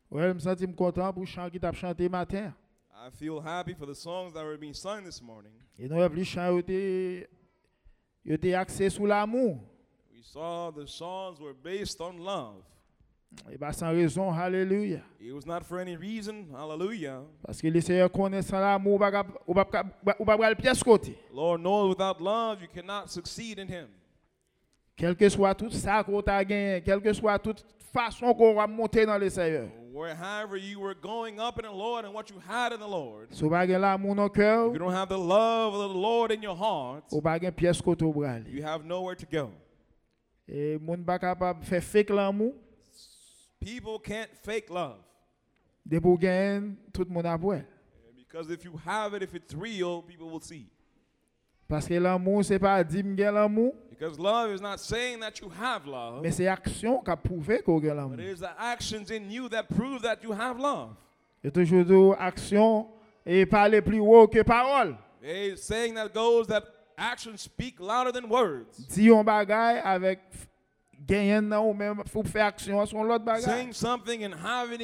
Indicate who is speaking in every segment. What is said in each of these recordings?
Speaker 1: Ouais, je me sens content pour le chant qui t'a chanté matin.
Speaker 2: I feel happy for the songs that were being sung this morning.
Speaker 1: Et nous avons plus chant était axé sur l'amour.
Speaker 2: We saw the songs were based on love.
Speaker 1: Et bien sans raison, hallelujah.
Speaker 2: It was not for any reason, hallelujah.
Speaker 1: Parce que le Seigneur connaît sans l'amour, ou pas le pièce côté.
Speaker 2: Lord knows without love you cannot succeed in Him.
Speaker 1: Quel que soit tout ça qu'on t'a gagné, quelle que soit toute façon qu'on va monter dans le Seigneur.
Speaker 2: Wherever you were going up in the Lord and what you had in the Lord,
Speaker 1: Si vous n'avez pas l'amour dans le cœur,
Speaker 2: if you don't have the love of the Lord in your heart,
Speaker 1: vous n'avez pas pièce côté au bras.
Speaker 2: you have nowhere to go.
Speaker 1: Et les gens pas capable de faire fake l'amour.
Speaker 2: People can't fake love.
Speaker 1: De pour gagner, tout le monde a besoin.
Speaker 2: Because if you have it, if it's real, people will see.
Speaker 1: Parce que l'amour, c'est pas dire que l'amour,
Speaker 2: Because love is not saying that you have love,
Speaker 1: mais c'est l'action qui a prouvé qu'on a l'amour.
Speaker 2: but it is the actions in you that prove that you have love.
Speaker 1: Et toujours dit action et parler plus haut que parole.
Speaker 2: A saying that goes that actions speak louder than words.
Speaker 1: Dis un bagage avec gagnant ou même faut faire action sur l'autre bagage.
Speaker 2: Saying something and having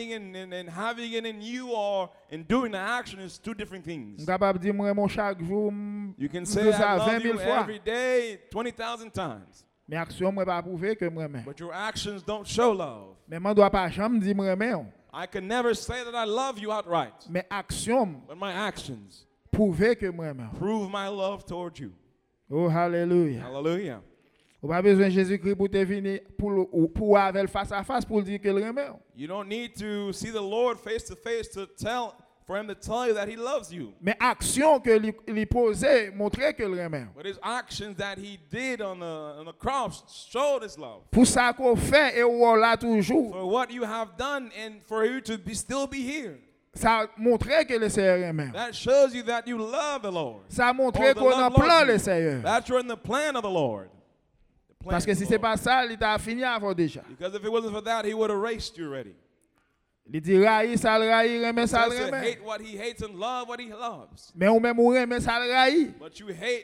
Speaker 2: it in you or in doing the action is two different things.
Speaker 1: On capable dire moi mon chaque jour
Speaker 2: You can say I love you every day 20,000 times,
Speaker 1: mais action moi pas prouver que moi même.
Speaker 2: but your actions don't show love.
Speaker 1: Mais moi dois pas jamais dire moi même.
Speaker 2: I can never say that I love you outright,
Speaker 1: Mais action
Speaker 2: but my actions
Speaker 1: prouver que moi même.
Speaker 2: prove my love toward you.
Speaker 1: Oh hallelujah.
Speaker 2: Hallelujah.
Speaker 1: On pas besoin de Jésus-Christ pour te venir pour avec face à face pour dire que le remet.
Speaker 2: You don't need to see the Lord face to face for him to tell you that he loves you.
Speaker 1: Mais action que lui posait montrer que le remet.
Speaker 2: But his actions that he did on the cross showed his love.
Speaker 1: Pour ça qu'on fait et on là toujours.
Speaker 2: For what you have done and for you to still be here.
Speaker 1: Ça montrait que le Seigneur remet.
Speaker 2: That shows you that you love the Lord.
Speaker 1: Ça montrait
Speaker 2: the
Speaker 1: qu'on
Speaker 2: Lord
Speaker 1: en
Speaker 2: loves
Speaker 1: plan
Speaker 2: you.
Speaker 1: le Seigneur.
Speaker 2: That you're in the plan of the Lord. The plan
Speaker 1: Parce que
Speaker 2: of
Speaker 1: si
Speaker 2: the
Speaker 1: c'est
Speaker 2: Lord.
Speaker 1: pas ça, il t'a fini avant déjà.
Speaker 2: Because if it wasn't for that, he would have erased you already.
Speaker 1: Il dit raï, ça le raï, remet ça
Speaker 2: It
Speaker 1: le
Speaker 2: says to
Speaker 1: remet.
Speaker 2: hate what he hates and love what he loves.
Speaker 1: Mais ou même ou remet ça le raï.
Speaker 2: But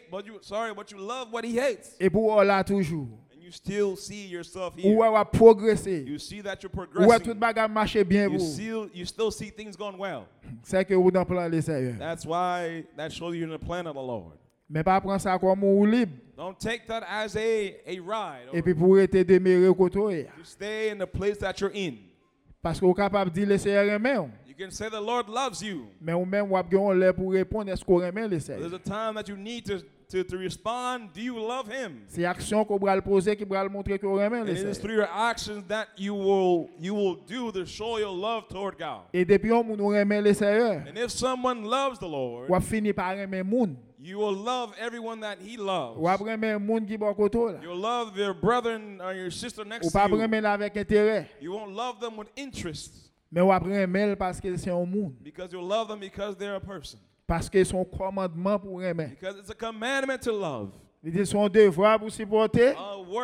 Speaker 2: you love what he hates.
Speaker 1: Et pour là toujours.
Speaker 2: And you still see yourself
Speaker 1: Ou
Speaker 2: here.
Speaker 1: va progresser.
Speaker 2: You see that you're
Speaker 1: Ou tout
Speaker 2: progressing.
Speaker 1: bagage marche bien pour.
Speaker 2: You still see things going well.
Speaker 1: C'est que ou dans plan le Seigneur.
Speaker 2: That's why that shows you're in the plan of the Lord.
Speaker 1: Mais pas prendre ça comme ou libre.
Speaker 2: Don't take that as a ride
Speaker 1: Et
Speaker 2: or
Speaker 1: puis pour être demeurer côté.
Speaker 2: to stay in the place that you're in.
Speaker 1: Parce qu'on est capable de dire le Seigneur remet.
Speaker 2: You can say the Lord loves you.
Speaker 1: Mais ou même ou a besoin l'air pour répondre est-ce qu'on remet le Seigneur.
Speaker 2: There's a time that you need to respond. Do you love him?
Speaker 1: C'est action qu'on va le poser qui va le montrer qu'on remet
Speaker 2: And
Speaker 1: le
Speaker 2: it is
Speaker 1: Seigneur.
Speaker 2: through your actions that you will do to show your love toward God.
Speaker 1: Et depuis on nous remet le Seigneur.
Speaker 2: And if someone loves the Lord,
Speaker 1: Ou a fini par aimer moun.
Speaker 2: you will love everyone that he loves.
Speaker 1: Ou a aimer moun qui bon côté là.
Speaker 2: You'll love your brother or your sister next
Speaker 1: Ou
Speaker 2: to
Speaker 1: pas
Speaker 2: you.
Speaker 1: aimer avec intérêt.
Speaker 2: You won't love them with interest,
Speaker 1: Mais ou a aimer parce que c'est un moun.
Speaker 2: because you'll love them because they're a person.
Speaker 1: Parce que son commandement pour aimer.
Speaker 2: Because it's a commandment to love,
Speaker 1: Il dit son devoir pour supporter,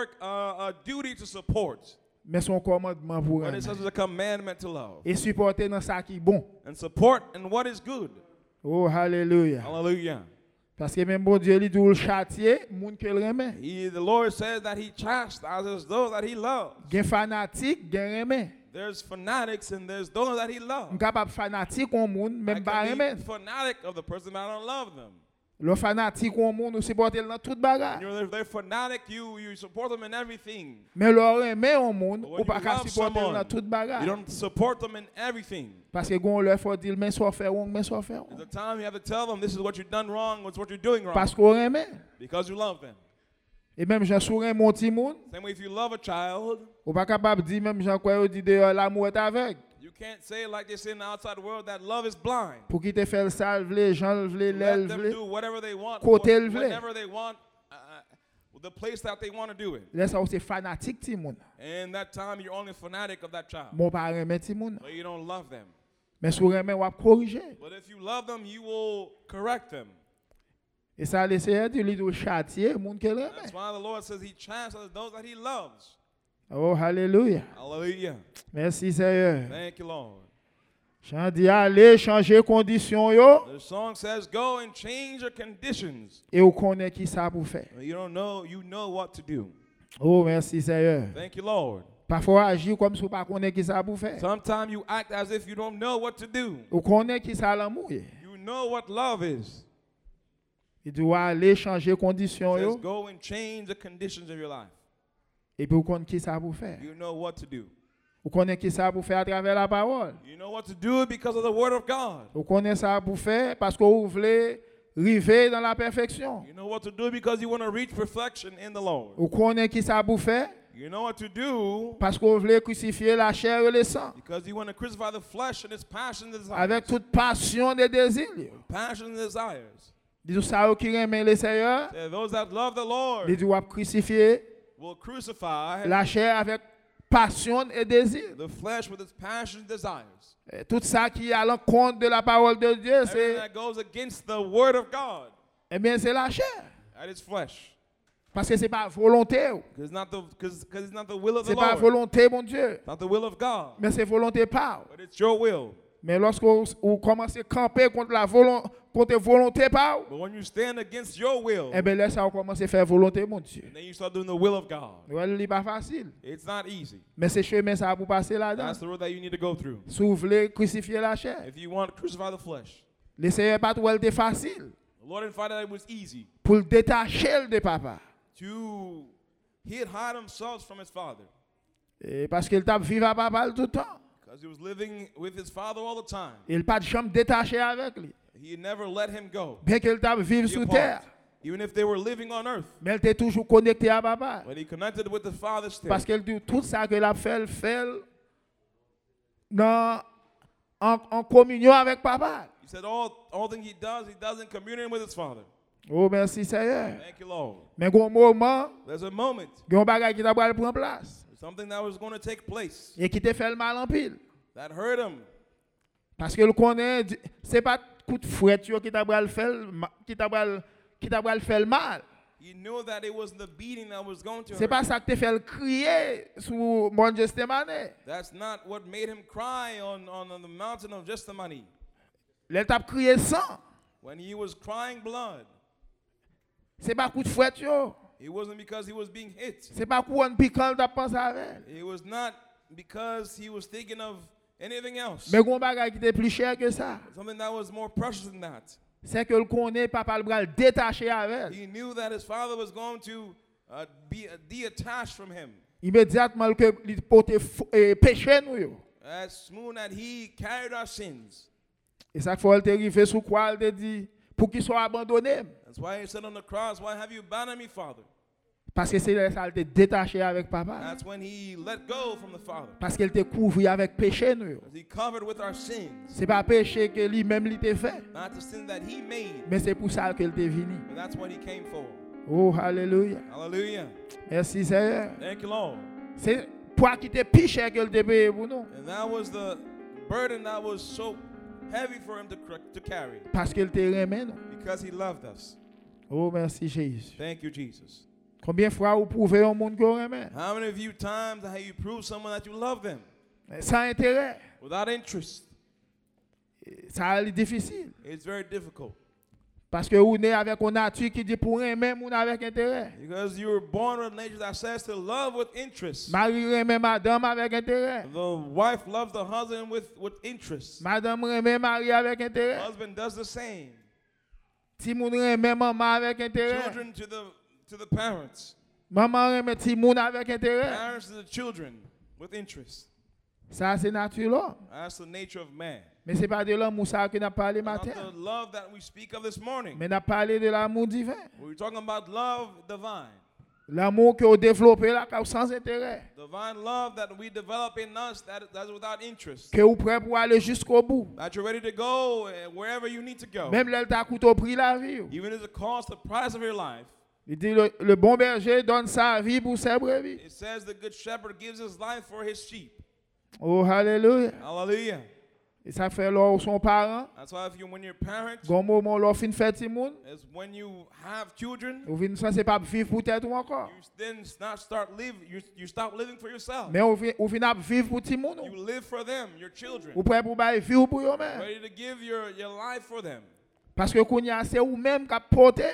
Speaker 2: a duty to support.
Speaker 1: mais son commandement pour
Speaker 2: But
Speaker 1: aimer.
Speaker 2: it says it's a commandment to love.
Speaker 1: Et supporter dans ça qui est bon.
Speaker 2: And support in what is good.
Speaker 1: Oh hallelujah.
Speaker 2: Hallelujah.
Speaker 1: Parce que même bon Dieu il dit le châtier, moun que le remet.
Speaker 2: The Lord says that he chastises those that he loves.
Speaker 1: Gen fanatique, gen remet.
Speaker 2: There's fanatics and there's those that he loves.
Speaker 1: On capable fanatique on moun,
Speaker 2: I
Speaker 1: même pas
Speaker 2: can
Speaker 1: remet.
Speaker 2: be fanatic of the person, but I don't love them.
Speaker 1: Le fanatique on moun, nous supporter dans toute bagarre.
Speaker 2: They're fanatic, you support them in everything.
Speaker 1: Mais le remet on moun,
Speaker 2: But when
Speaker 1: ou pas
Speaker 2: you
Speaker 1: qu'à
Speaker 2: love
Speaker 1: supporter
Speaker 2: someone,
Speaker 1: dans toute
Speaker 2: You
Speaker 1: bagarre.
Speaker 2: don't support them in everything.
Speaker 1: Parce que gon leur faut dire mais soit faire on, mais soit faire on.
Speaker 2: There's a time you have to tell them this is what you've done wrong, what's what you're doing wrong.
Speaker 1: Parce qu'on remet.
Speaker 2: Because you love them.
Speaker 1: Et même Jean sourin mon petit moun,
Speaker 2: Same way if you love a child,
Speaker 1: ou pas capable dire même Jean quoi dit dehors l'amour est aveugle.
Speaker 2: you can't say like they say in the outside world that love is blind.
Speaker 1: Pour qui te fait ça vle, Jean vle,
Speaker 2: Let
Speaker 1: l'aile
Speaker 2: them
Speaker 1: vle.
Speaker 2: do whatever they want,
Speaker 1: Côté le vle.
Speaker 2: whenever they want, the place that they want to do it.
Speaker 1: Là ça c'est fanatique ti moun.
Speaker 2: And that time you're only a fanatic of that child.
Speaker 1: Mon pas remet ti moun.
Speaker 2: But you don't love them.
Speaker 1: Mais sou remet ou corriger.
Speaker 2: But if you love them, you will correct them.
Speaker 1: Et ça le Seigneur dit lui châtier moun que remet.
Speaker 2: That's why the Lord says he chastises those that he loves.
Speaker 1: Oh hallelujah.
Speaker 2: Hallelujah.
Speaker 1: Merci Seigneur.
Speaker 2: Thank you, Lord.
Speaker 1: Jean dit allez changer condition yo
Speaker 2: The song says, go and change your conditions.
Speaker 1: et ou connaît qui ça pour faire.
Speaker 2: You don't know, you know what to do.
Speaker 1: Oh merci Seigneur.
Speaker 2: Thank you, Lord.
Speaker 1: Parfois agir comme si vous pas connaît qui ça pour faire.
Speaker 2: Sometimes you act as if you don't know what to do.
Speaker 1: Vous connaissez qui ça l'amour.
Speaker 2: You know what love is.
Speaker 1: Il doit aller changer conditions
Speaker 2: Just
Speaker 1: yo
Speaker 2: go and change the conditions of your life.
Speaker 1: et puis vous connaissez qui ça pour faire.
Speaker 2: You know what to do.
Speaker 1: Vous connaissez qui ça pour faire à travers la parole.
Speaker 2: You know what to do because of the word of God.
Speaker 1: Vous connaissez ça pour faire parce que vous voulez arriver dans la perfection.
Speaker 2: You know what to do because you want to reach perfection in the Lord.
Speaker 1: Vous connaissez qui ça pour faire
Speaker 2: You know what to do
Speaker 1: parce que vous voulez crucifier la chair et le sang
Speaker 2: because you want to crucify the flesh and its passions and desires.
Speaker 1: avec toute passion et désir.
Speaker 2: Passions and desires.
Speaker 1: Dis ça qui aiment le Seigneur,
Speaker 2: Say, those that love the Lord
Speaker 1: dis doit crucifier
Speaker 2: will crucify
Speaker 1: la chair avec passion et désir.
Speaker 2: the flesh with its passions and desires.
Speaker 1: Et tout ça qui est à l'encontre de la parole de Dieu,
Speaker 2: Everything
Speaker 1: c'est
Speaker 2: that goes against the word of God,
Speaker 1: eh bien c'est la chair
Speaker 2: that is flesh.
Speaker 1: parce que c'est pas volonté,
Speaker 2: Because it's not the will of the
Speaker 1: c'est pas
Speaker 2: Lord.
Speaker 1: volonté mon Dieu,
Speaker 2: Not the will of God.
Speaker 1: mais c'est volonté par.
Speaker 2: But it's your will.
Speaker 1: Mais lorsque vous commencez à camper contre la volonté par,
Speaker 2: But when you stand against your will,
Speaker 1: eh bien là ça vous commencez à faire volonté mon Dieu.
Speaker 2: then you start doing the will of God.
Speaker 1: Ouais, c'est pas facile,
Speaker 2: It's not easy.
Speaker 1: mais c'est chemin ça pour passer là-dedans.
Speaker 2: That's the road that you need to go through.
Speaker 1: Si vous voulez crucifier la chair,
Speaker 2: If you want to crucify the flesh,
Speaker 1: le Seigneur pas tout était facile
Speaker 2: the Lord didn't find that it was easy
Speaker 1: pour le détacher de papa.
Speaker 2: He had hid himself from his father
Speaker 1: Et parce qu'il t'a vivre à papa tout le temps.
Speaker 2: because he was living with his father all the time.
Speaker 1: Il pas de chambre détachée avec lui.
Speaker 2: He never let him go.
Speaker 1: Bien qu'il t'a vivre
Speaker 2: Be
Speaker 1: sur
Speaker 2: apart.
Speaker 1: terre,
Speaker 2: Even if they were living on earth.
Speaker 1: mais il était toujours connecté à papa.
Speaker 2: But he connected with the father still.
Speaker 1: Parce qu'il dit tout ça qu'il a fait, il fait dans, en communion avec papa.
Speaker 2: He said all thing he does in communion with his father.
Speaker 1: Oh, merci Seigneur.
Speaker 2: Thank you, Lord.
Speaker 1: Mais il y a un moment,
Speaker 2: There's a moment,
Speaker 1: il y a un bagage qui t'a prendre place.
Speaker 2: something that was going to take place
Speaker 1: Et qui t'a fait le mal en pile.
Speaker 2: that hurt him.
Speaker 1: Parce qu'il connaît, c'est pas coup de fouette qui t'a fait le mal.
Speaker 2: He knew that it was the beating that was going to
Speaker 1: C'est
Speaker 2: hurt.
Speaker 1: pas ça qui t'a fait le crier sous mon Gethsemane.
Speaker 2: That's not what made him cry on the mountain of Gethsemane.
Speaker 1: Il t'a crié sang.
Speaker 2: When he was crying blood,
Speaker 1: C'est pas coup de fouette yo.
Speaker 2: it wasn't because he was being hit.
Speaker 1: C'est pas coup de piquant t'a pensé avec.
Speaker 2: It was not because he was thinking of anything else.
Speaker 1: Mais un bagage qui était plus cher que ça.
Speaker 2: Something that was more precious than that.
Speaker 1: C'est que le connaît papa le bras détaché avec.
Speaker 2: He knew that his father was going to be detached from him.
Speaker 1: Immédiatement que il portait péché nous yo.
Speaker 2: As soon as he carried our sins.
Speaker 1: Et ça faut te arriver sous quoi il te dit pour qu'il soit abandonné.
Speaker 2: That's why he said on the cross, "Why have you abandoned me, Father?"
Speaker 1: Parce que c'est ça il te détaché avec papa.
Speaker 2: That's when he let go from the Father.
Speaker 1: Parce qu'il te couvert avec péché nous yo.
Speaker 2: As he covered with our sins.
Speaker 1: C'est pas péché que lui-même il t'a fait,
Speaker 2: Not the sin that he made,
Speaker 1: mais c'est pour ça qu'il t'est venu.
Speaker 2: but that's what he came for.
Speaker 1: Oh alléluia.
Speaker 2: Hallelujah.
Speaker 1: Merci Seigneur.
Speaker 2: Thank you, Lord.
Speaker 1: C'est pour qui t'est plus cher qu'il t'a payé pour nous.
Speaker 2: And that was the burden that was so heavy for him to carry
Speaker 1: Parce qu'il t'a aimé nous.
Speaker 2: because he loved us.
Speaker 1: Oh merci Jésus.
Speaker 2: Thank you, Jesus.
Speaker 1: Combien de fois vous prouvez au monde qu'on aime?
Speaker 2: How many of you times have you proved someone that you love them
Speaker 1: Sans intérêt.
Speaker 2: without interest?
Speaker 1: Ça est difficile.
Speaker 2: It's very difficult
Speaker 1: Parce que vous êtes avec une nature qui dit pour aimer, vous avec intérêt.
Speaker 2: because you were born with a nature that says to love with interest.
Speaker 1: Marie aime madame avec intérêt.
Speaker 2: The wife loves the husband with interest.
Speaker 1: Madame aime mari avec intérêt.
Speaker 2: Husband does the same.
Speaker 1: Si moun aime maman avec intérêt.
Speaker 2: Children to the parents.
Speaker 1: Maman aime ti moun avec intérêt.
Speaker 2: Parents to the children with interest.
Speaker 1: Ça c'est nature l'homme.
Speaker 2: That's the nature of man.
Speaker 1: Mais c'est pas de l'amour ça que n'a parlé
Speaker 2: Not
Speaker 1: matin.
Speaker 2: the love that we speak of this morning.
Speaker 1: Mais n'a parlé de l'amour divin.
Speaker 2: We're talking about love divine.
Speaker 1: L'amour que vous développez là sans intérêt.
Speaker 2: Divine love that we develop in us that's without interest.
Speaker 1: Que vous prêt pour aller jusqu'au bout.
Speaker 2: That you're ready to go wherever you need to go.
Speaker 1: Même là t'a coûté au prix la vie.
Speaker 2: Even if it costs the price of your life.
Speaker 1: Il dit le bon berger donne sa vie pour ses brebis.
Speaker 2: It says the good shepherd gives his life for his sheep.
Speaker 1: Oh hallelujah.
Speaker 2: Hallelujah.
Speaker 1: Et ça fait là son parent.
Speaker 2: That's why when you're parents,
Speaker 1: Gon moment là fin fait ti moun.
Speaker 2: is when you have children,
Speaker 1: Ou vinn ça c'est pas vivre pour tête ou encore.
Speaker 2: you then start living. You stop living for yourself.
Speaker 1: Mais ou vinn ap vivre pour ti moun.
Speaker 2: You live for them, your children.
Speaker 1: Ou prêt pour bailler vie pour yo même.
Speaker 2: Ready to give your life for them.
Speaker 1: Parce que kounya c'est ou même qui porter.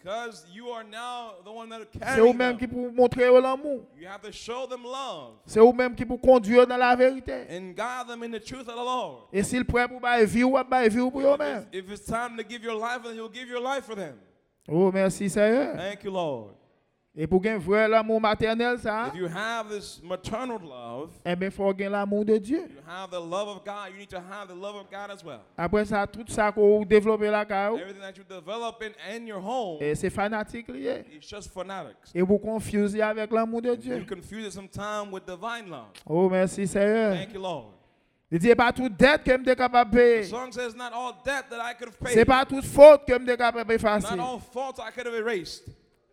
Speaker 2: Because you are now the one that
Speaker 1: C'est
Speaker 2: carrying
Speaker 1: vous-même qui
Speaker 2: them.
Speaker 1: pour montrer l'amour.
Speaker 2: You have to show them love
Speaker 1: C'est vous-même qui pour conduire dans la vérité.
Speaker 2: and guide them in the truth of the Lord.
Speaker 1: Et s'il prêt pour bailler vie ou bailler vie pour eux-mêmes.
Speaker 2: If it's time to give your life, then He'll give your life for them.
Speaker 1: Oh, merci Seigneur.
Speaker 2: Thank you, Lord.
Speaker 1: Et pour gagner vrai l'amour maternel ça,
Speaker 2: If you have this maternal love,
Speaker 1: eh bien faut gagner l'amour de Dieu.
Speaker 2: you have the love of God, you need to have the love of God as well.
Speaker 1: Après ça tout ça qu'on développe là caillou,
Speaker 2: Everything that you develop in your home,
Speaker 1: et c'est fanatique lié.
Speaker 2: it's just fanatics.
Speaker 1: Et vous confusez avec l'amour de
Speaker 2: You
Speaker 1: Dieu.
Speaker 2: confuse it sometimes with divine love.
Speaker 1: Oh, merci Seigneur.
Speaker 2: Thank you, Lord.
Speaker 1: Il dit pas toute dette que je capable de
Speaker 2: The
Speaker 1: payer.
Speaker 2: song says, not all debt that I could have
Speaker 1: C'est
Speaker 2: paid,
Speaker 1: pas toute faute que je capable de
Speaker 2: not
Speaker 1: effacer.
Speaker 2: all faults I could have erased.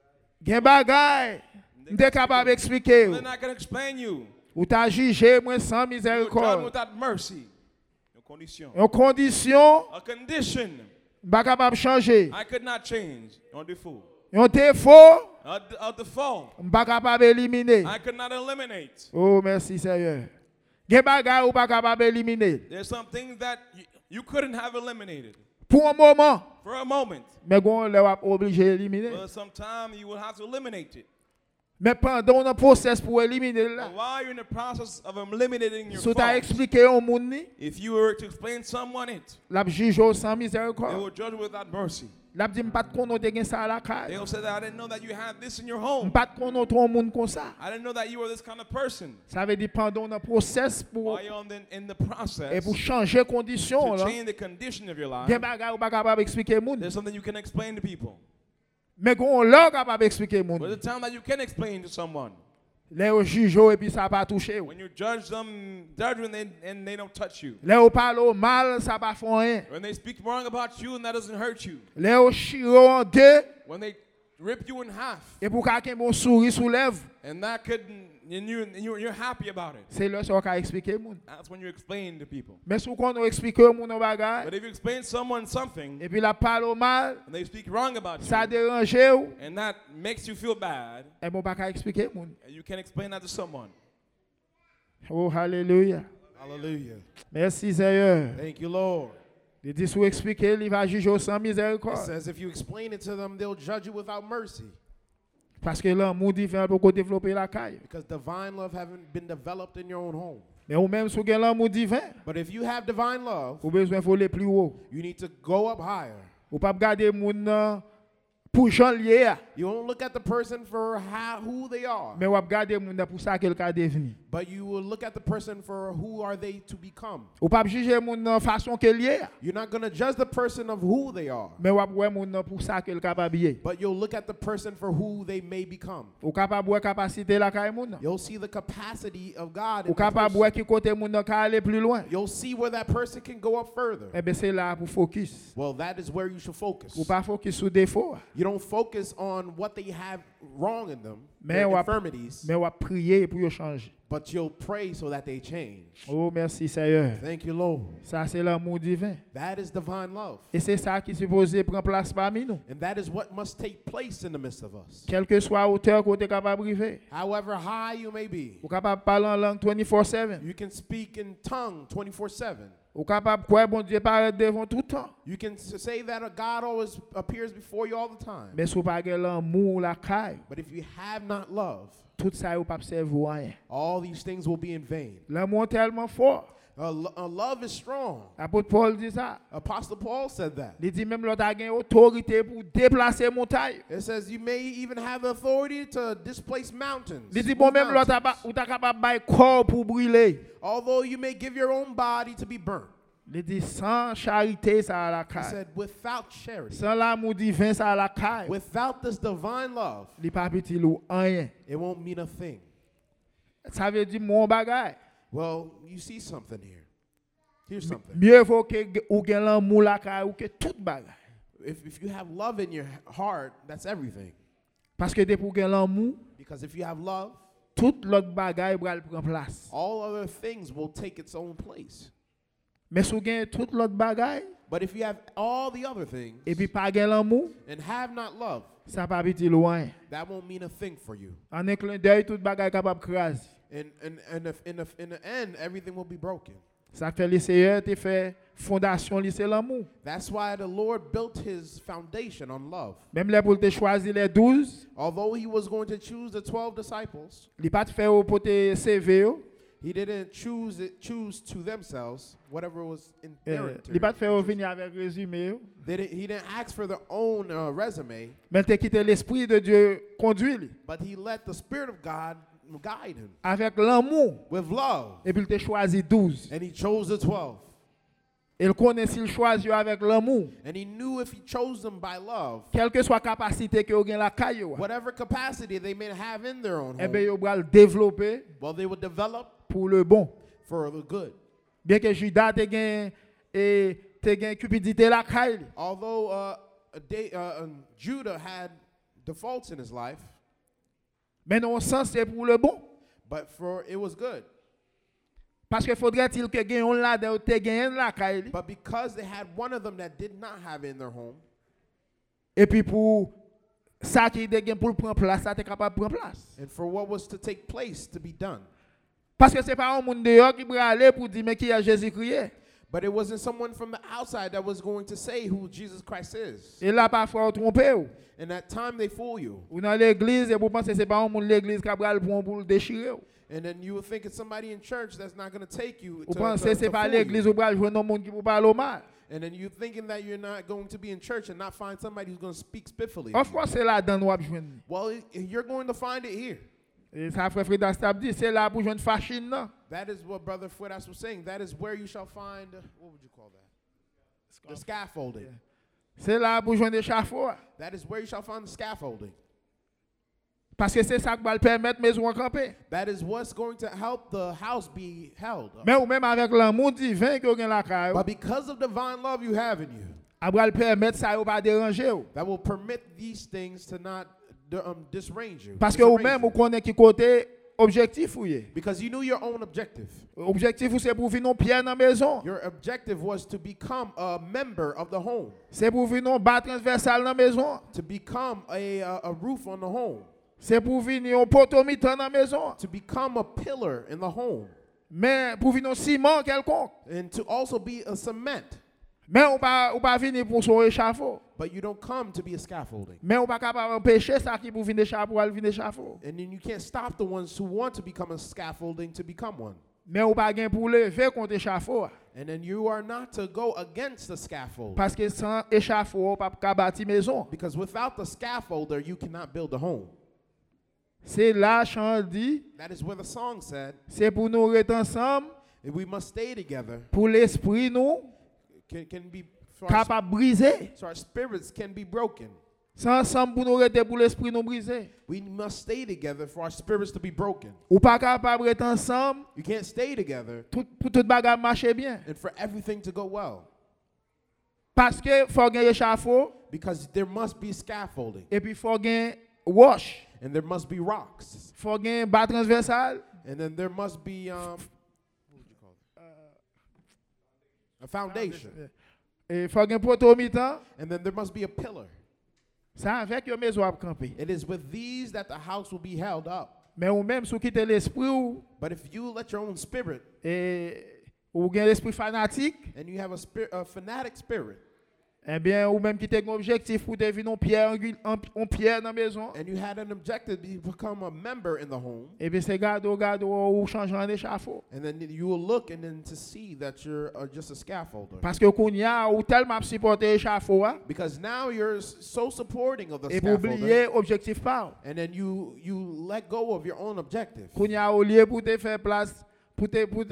Speaker 1: Gen bagay, je capable d'expliquer.
Speaker 2: Then I can explain you.
Speaker 1: Ou t'as jugé moi sans
Speaker 2: You were done
Speaker 1: miséricorde.
Speaker 2: without mercy. Your condition.
Speaker 1: En condition,
Speaker 2: A condition
Speaker 1: pas capable de changer.
Speaker 2: I could not change. On default.
Speaker 1: En défaut,
Speaker 2: A default
Speaker 1: pas capable d'éliminer.
Speaker 2: I could not eliminate.
Speaker 1: Oh, merci Seigneur. Gen bagay ou pas capable d'éliminer.
Speaker 2: There's some things that you couldn't have eliminated
Speaker 1: Pour un moment,
Speaker 2: for a moment.
Speaker 1: mais on l'a obligé d'éliminer.
Speaker 2: But sometime you will have to eliminate it.
Speaker 1: Mais pendant le process pour éliminer là,
Speaker 2: But while you're in the process of eliminating your
Speaker 1: si tu as
Speaker 2: faults,
Speaker 1: expliqué au monde,
Speaker 2: if you were to explain someone it,
Speaker 1: l'a juge sans
Speaker 2: they
Speaker 1: miséricorde.
Speaker 2: will judge without mercy.
Speaker 1: L'a dit pas de connaître gen ça à la
Speaker 2: They
Speaker 1: caille.
Speaker 2: will say that I didn't know that you had this in your home.
Speaker 1: Pas de connaître un monde comme ça.
Speaker 2: I didn't know that you were this kind of person.
Speaker 1: Ça veut dire pendant le process pour
Speaker 2: While you're in the
Speaker 1: et
Speaker 2: process
Speaker 1: pour changer condition
Speaker 2: to
Speaker 1: là,
Speaker 2: change the condition of your life,
Speaker 1: gen bagay ou pas capable expliquer monde.
Speaker 2: there's something you can explain to people.
Speaker 1: Mais qu'on l'a capable expliquer
Speaker 2: But the
Speaker 1: monde.
Speaker 2: time that you can explain to someone,
Speaker 1: Là au juge et puis ça pas touché.
Speaker 2: when you judge them, and they don't touch you.
Speaker 1: Là au parle au mal, ça pas font rien.
Speaker 2: When they speak wrong about you and that doesn't hurt you.
Speaker 1: Là au chiro en deux
Speaker 2: When they rip you in half
Speaker 1: et pour quelqu'un bon sourire sous lèvres,
Speaker 2: and that could and you're happy about it.
Speaker 1: c'est là ça qu'a expliquer monde.
Speaker 2: That's when you explain to people.
Speaker 1: Mais si on explique au monde bagay
Speaker 2: But if you explain someone something
Speaker 1: et puis la parle au mal,
Speaker 2: and they speak wrong about
Speaker 1: ça
Speaker 2: you
Speaker 1: dérange ou
Speaker 2: and that makes you feel bad,
Speaker 1: et bon pas expliquer monde.
Speaker 2: and you can explain that to someone.
Speaker 1: Oh hallelujah.
Speaker 2: Hallelujah.
Speaker 1: Merci Seigneur.
Speaker 2: Thank you, Lord.
Speaker 1: Il dit sous expliquer, il va juger sans
Speaker 3: It
Speaker 1: miséricorde.
Speaker 3: says if you explain it to them, they'll judge you without mercy.
Speaker 1: Parce que l'amour divin pour développer la caille.
Speaker 3: Because divine love haven't been developed in your own home.
Speaker 1: Mais ou même sous l'amour divin,
Speaker 3: But if you have divine love,
Speaker 1: ou besoin faut aller plus haut.
Speaker 3: you need to go up higher.
Speaker 1: Ou pas regarder moun pour Jean lié,
Speaker 3: You won't look at the person for who they are,
Speaker 1: mais ou regarder moun pour ça qu'elle a devenu.
Speaker 3: but you will look at the person for who are they to become.
Speaker 1: Ou pas juger moun façon qu'elle lié,
Speaker 3: You're not going to judge the person of who they are,
Speaker 1: mais ou ouais moun pour ça qu'elle capable bien.
Speaker 3: but you'll look at the person for who they may become.
Speaker 1: Ou capable ouais capacité la caille moun.
Speaker 3: You'll see the capacity of God in
Speaker 1: Ou
Speaker 3: the
Speaker 1: capable
Speaker 3: person.
Speaker 1: ouais qui côté moun ka aller plus loin.
Speaker 3: You'll see where that person can go up further.
Speaker 1: Eh ben c'est là pour focus.
Speaker 3: Well, that is where you should focus.
Speaker 1: Ou pas focus sur défaut,
Speaker 3: You don't focus on what they have wrong in them,
Speaker 1: mais
Speaker 3: their
Speaker 1: ou
Speaker 3: infirmities,
Speaker 1: mais ou prier pour yo changer.
Speaker 3: but you'll pray so that they change.
Speaker 1: Oh merci Seigneur.
Speaker 3: Thank you, Lord.
Speaker 1: Ça c'est l'amour divin.
Speaker 3: That is divine love.
Speaker 1: Et c'est ça qui est supposé prendre place parmi nous.
Speaker 3: And that is what must take place in the midst of us.
Speaker 1: Quel que soit hauteur que tu es capable de arriver.
Speaker 3: However high you may be,
Speaker 1: Ou capable de parler en langue 24/7.
Speaker 3: you can speak in tongue 24/7.
Speaker 1: Ou capable de croire bon Dieu paraît devant tout temps.
Speaker 3: You can say that a God always appears before you all the time.
Speaker 1: Mais si vous pas l'amour la caille,
Speaker 3: But if you have not love,
Speaker 1: tout ça vous pas servir rien.
Speaker 3: all these things will be in vain.
Speaker 1: L'amour est tellement fort.
Speaker 3: Love is strong.
Speaker 1: Apôtre Paul dit ça.
Speaker 3: Apostle Paul said that.
Speaker 1: Il dit même l'autre a une autorité pour déplacer montagne.
Speaker 3: It says you may even have authority to displace mountains.
Speaker 1: Il dit bon
Speaker 3: move
Speaker 1: même l'autre
Speaker 3: mountains.
Speaker 1: ou ta capable de corps pour brûler.
Speaker 3: Although you may give your own body to be burnt.
Speaker 1: Il dit sans charité ça à la
Speaker 3: He
Speaker 1: caille.
Speaker 3: said without charity,
Speaker 1: Sans l'amour divin ça à la caille.
Speaker 3: without this divine love,
Speaker 1: Il pas petit ou rien.
Speaker 3: it won't mean a thing.
Speaker 1: Ça veut dire mon bagage.
Speaker 3: Well, you see something here. Here's something.
Speaker 1: Mieux vaut que ou gen l'amour la caille ou que tout bagage.
Speaker 3: If you have love in your heart, that's everything.
Speaker 1: Parce que dès pour gen l'amour,
Speaker 3: Because if you have love,
Speaker 1: tout l'autre bagage va prendre place.
Speaker 3: all other things will take its own place.
Speaker 1: Mais si vous gen tout l'autre bagage
Speaker 3: But if you have all the other things
Speaker 1: et puis pas gen l'amour,
Speaker 3: and have not love,
Speaker 1: ça pas petit loin.
Speaker 3: that won't mean a thing for you.
Speaker 1: En un clin d'œil tout bagage capable craser.
Speaker 3: And in the end, everything will be broken.
Speaker 1: Ça fait le Seigneur te fait fondation li c'est l'amour.
Speaker 3: That's why the Lord built his foundation on love.
Speaker 1: Même là pour te choisir les 12,
Speaker 3: Although he was going to choose the 12 disciples,
Speaker 1: il pas te faire au pour te CV yo.
Speaker 3: he didn't choose to themselves whatever was in their
Speaker 1: Il pas te faire
Speaker 3: interior.
Speaker 1: venir avec résumé yo.
Speaker 3: He didn't ask for their own resume,
Speaker 1: Mais te quitter l'esprit de Dieu conduit lui
Speaker 3: but he let the Spirit of God guide him
Speaker 1: avec l'amour
Speaker 3: with love.
Speaker 1: et puis il te choisi 12.
Speaker 3: And he chose the 12.
Speaker 1: Il connaît s'il choisit avec l'amour,
Speaker 3: And he knew if he chose them by love,
Speaker 1: quelle que soit capacité que vous avez la caille,
Speaker 3: whatever capacity they may have in their own
Speaker 1: eh bien,
Speaker 3: home,
Speaker 1: vous allez le développer
Speaker 3: well, they would develop
Speaker 1: pour le bon.
Speaker 3: for the good.
Speaker 1: Bien que Judas te gagne et te gagne cupidité la caille,
Speaker 3: Although Judah had defaults in his life,
Speaker 1: mais non sens c'est pour le bon.
Speaker 3: but for it was good.
Speaker 1: Parce que faudrait-il que gagne là de te gagne la caille
Speaker 3: But because they had one of them that did not have it in their home,
Speaker 1: et puis pour ça qui te gagne pour prendre place, ça t'es capable de prendre place.
Speaker 3: and for what was to take place to be done.
Speaker 1: Parce que c'est pas un monde dehors qui va aller pour dire mais qui a Jésus-Christ.
Speaker 3: But it wasn't someone from the outside that was going to say who Jesus Christ is.
Speaker 1: Et là parfois on trompe ou.
Speaker 3: And that time they fool you.
Speaker 1: Ou dans l'église et vous pensez que c'est pas un monde l'église qui va pour le déchirer.
Speaker 3: And then you will think it's somebody in church that's not going to take you
Speaker 1: Vous
Speaker 3: to
Speaker 1: pensez que c'est pas
Speaker 3: fool
Speaker 1: l'église
Speaker 3: you.
Speaker 1: ou va jouer dans monde qui vous parle mal.
Speaker 3: And then you're thinking that you're not going to be in church and not find somebody who's going to speak spiffily.
Speaker 1: Of course c'est là dans nous joindre.
Speaker 3: Well, you're going to find it here.
Speaker 1: Et ça frère Frida Stab dit c'est là pour joindre fascine non.
Speaker 3: That is what Brother Fueras was saying. That is where you shall find, what would you call that? The scaffolding.
Speaker 1: C'est là pour joindre échafaud.
Speaker 3: That is where you shall find the scaffolding.
Speaker 1: Parce que c'est ça qui va le permettre maison à camper.
Speaker 3: That is what's going to help the house be held.
Speaker 1: Mais ou même avec l'amour divin que vous avez la caille,
Speaker 3: But because of divine love you have in you,
Speaker 1: va le permettre ça ou pas déranger ou.
Speaker 3: that will permit these things to not disrange you.
Speaker 1: Parce que vous même
Speaker 3: disarrange
Speaker 1: vous connaissez qui côté objectif ou est.
Speaker 3: Because you knew your own objective.
Speaker 1: Objectif ou c'est pour venir pierre dans la maison.
Speaker 3: Your objective was to become a member of the home,
Speaker 1: C'est pour venir bas transversal dans la maison.
Speaker 3: to become a roof on the home,
Speaker 1: C'est pour venir un poteau mitant dans la maison.
Speaker 3: to become a pillar in the home,
Speaker 1: Mais pour venir un ciment quelconque.
Speaker 3: and to also be a cement.
Speaker 1: Mais on pas venir pour son échafaud.
Speaker 3: But you don't come to be a scaffolding.
Speaker 1: Mais on pas capable d'empêcher ça qui pour venir échafaud pour venir échafaud.
Speaker 3: And then you can't stop the ones who want to become a scaffolding to become one.
Speaker 1: Mais on pas gain pour lever contre échafaud.
Speaker 3: And then you are not to go against the scaffold.
Speaker 1: Parce que sans échafaud, on pas capable bâtir maison.
Speaker 3: Because without the scaffolder, you cannot build a home.
Speaker 1: C'est là chant dit,
Speaker 3: That is where the song said,
Speaker 1: c'est pour nous rester ensemble,
Speaker 3: if we must stay together,
Speaker 1: pour l'esprit nous
Speaker 3: can be
Speaker 1: capable briser.
Speaker 3: so our spirits can be broken.
Speaker 1: C'est ensemble pour nous rester pour l'esprit nous briser.
Speaker 3: We must stay together for our spirits to be broken.
Speaker 1: Ou pas capable rester ensemble
Speaker 3: You can't stay together
Speaker 1: pour toute bagarre marcher bien.
Speaker 3: and for everything to go well.
Speaker 1: Parce que faut gagner échafaud
Speaker 3: Because there must be scaffolding
Speaker 1: et puis faut gagner wash,
Speaker 3: and there must be rocks.
Speaker 1: faut gagner bas transversal,
Speaker 3: And then there must be what would you call it? A foundation.
Speaker 1: et faut gagner poteau mitant.
Speaker 3: And then there must be a pillar.
Speaker 1: Ça avec yo maison à camper.
Speaker 3: It is with these that the house will be held up.
Speaker 1: Mais ou même si vous quittez l'esprit ou
Speaker 3: But if you let your own spirit
Speaker 1: ou gagne l'esprit fanatique,
Speaker 3: and you have a fanatic spirit,
Speaker 1: eh bien ou même quitter un objectif pour devenir un pierre dans la maison,
Speaker 3: and you had an objective to become a member in the home,
Speaker 1: et bien c'est garde ou changer en échafaud.
Speaker 3: and then you will look and then to see that you're just a scaffolder.
Speaker 1: Parce que qu'on y a ou tellement supporter échafaud
Speaker 3: Because now you're so supporting of the
Speaker 1: et pour
Speaker 3: scaffolder,
Speaker 1: oublier objectif pas.
Speaker 3: and then you let go of your own objective.
Speaker 1: Qu'on y a au lieu pour te faire place pour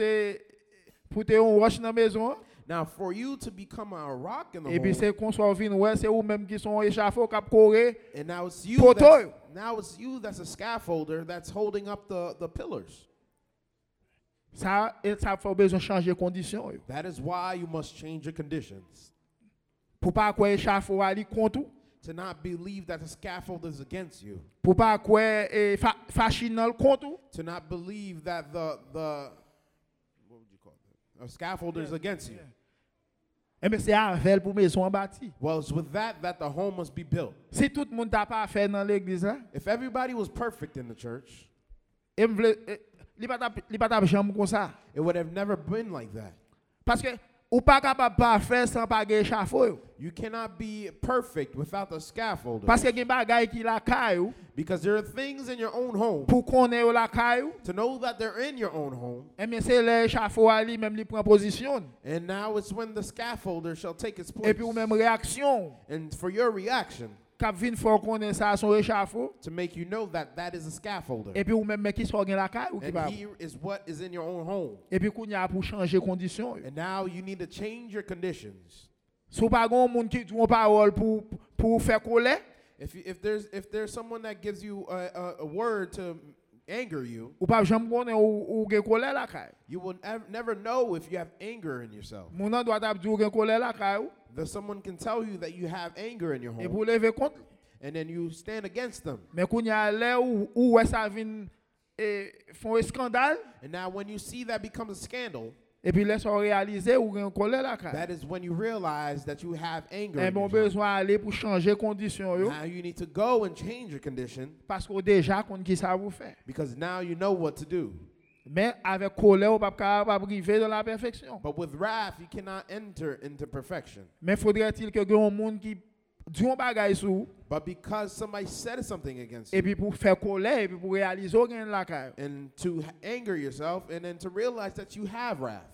Speaker 1: te on roche dans la maison.
Speaker 3: Now, for you to become a rock in the
Speaker 1: Et puis
Speaker 3: home,
Speaker 1: c'est qu'on soit venu ouais c'est ou même qui sont échafaud cap courir.
Speaker 3: and now it's you
Speaker 1: Poteau.
Speaker 3: that's a scaffolder that's holding up the pillars.
Speaker 1: Ça faut besoin changer condition yo.
Speaker 3: That is why you must change your conditions.
Speaker 1: Pour pas quoi échafaud ali contre
Speaker 3: To not believe that the scaffolder is against you.
Speaker 1: pour pas quoi fascinal contre.
Speaker 3: To not believe that the what would you call it? A scaffolder is against you.
Speaker 1: Et mais c'est avec pour maison bâtie.
Speaker 3: Well, it's with that the home must be built.
Speaker 1: Si tout le monde t'a pas fait dans l'église là,
Speaker 3: If everybody was perfect in the church,
Speaker 1: li pas t'a jambe comme ça
Speaker 3: it would have never been like that.
Speaker 1: parce que ou pas capable pas faire sans pas gagner échafaud.
Speaker 3: You cannot be perfect without the scaffold.
Speaker 1: Parce que gen bagay qui la caillou
Speaker 3: Because there are things in your own home
Speaker 1: pour connaître la caillou,
Speaker 3: to know that they're in your own home.
Speaker 1: et bien c'est l'échafaud ali même li prend position.
Speaker 3: And now it's when the scaffolder shall take its
Speaker 1: Et
Speaker 3: place.
Speaker 1: puis ou même réaction
Speaker 3: And for your reaction,
Speaker 1: cap vinn faut connaître ça son échafaud.
Speaker 3: to make you know that that is a scaffolder.
Speaker 1: Et puis ou même qui sort gen la caillou qui
Speaker 3: And
Speaker 1: va.
Speaker 3: here is what is in your own home.
Speaker 1: Et puis kounya pour changer condition.
Speaker 3: And now you need to change your conditions.
Speaker 1: Sou pas gon moun qui dit une parole pour faire colère,
Speaker 3: If there's someone that gives you a word to anger you,
Speaker 1: ou pas jamais connaît ou gen colère la caillou.
Speaker 3: you will never know if you have anger in yourself.
Speaker 1: Moun nan doit t'a dit ou gen colère la caillou
Speaker 3: That someone can tell you that you have anger in your
Speaker 1: et
Speaker 3: home,
Speaker 1: pour lever contre.
Speaker 3: and then you stand against them.
Speaker 1: Mais kounya là ou ça vinn font un scandale
Speaker 3: And now when you see that becomes a scandal,
Speaker 1: et puis laisse réaliser ou gen colère la caillou.
Speaker 3: that is when you realize that you have anger
Speaker 1: Et
Speaker 3: in
Speaker 1: bon
Speaker 3: yourself.
Speaker 1: besoin aller pour changer condition yo
Speaker 3: Now you need to go and change your condition
Speaker 1: parce que déjà qu'on qui ça vous fait.
Speaker 3: because now you know what to do.
Speaker 1: Mais avec colère ou pas capable arriver dans la perfection.
Speaker 3: But with wrath, you cannot enter into perfection.
Speaker 1: Mais faudrait-il que un monde qui dit un bagay sur
Speaker 3: But because somebody said something against
Speaker 1: et
Speaker 3: you,
Speaker 1: puis pour faire colère et puis pour réaliser gain la caillou.
Speaker 3: and to anger yourself, and then to realize that you have wrath.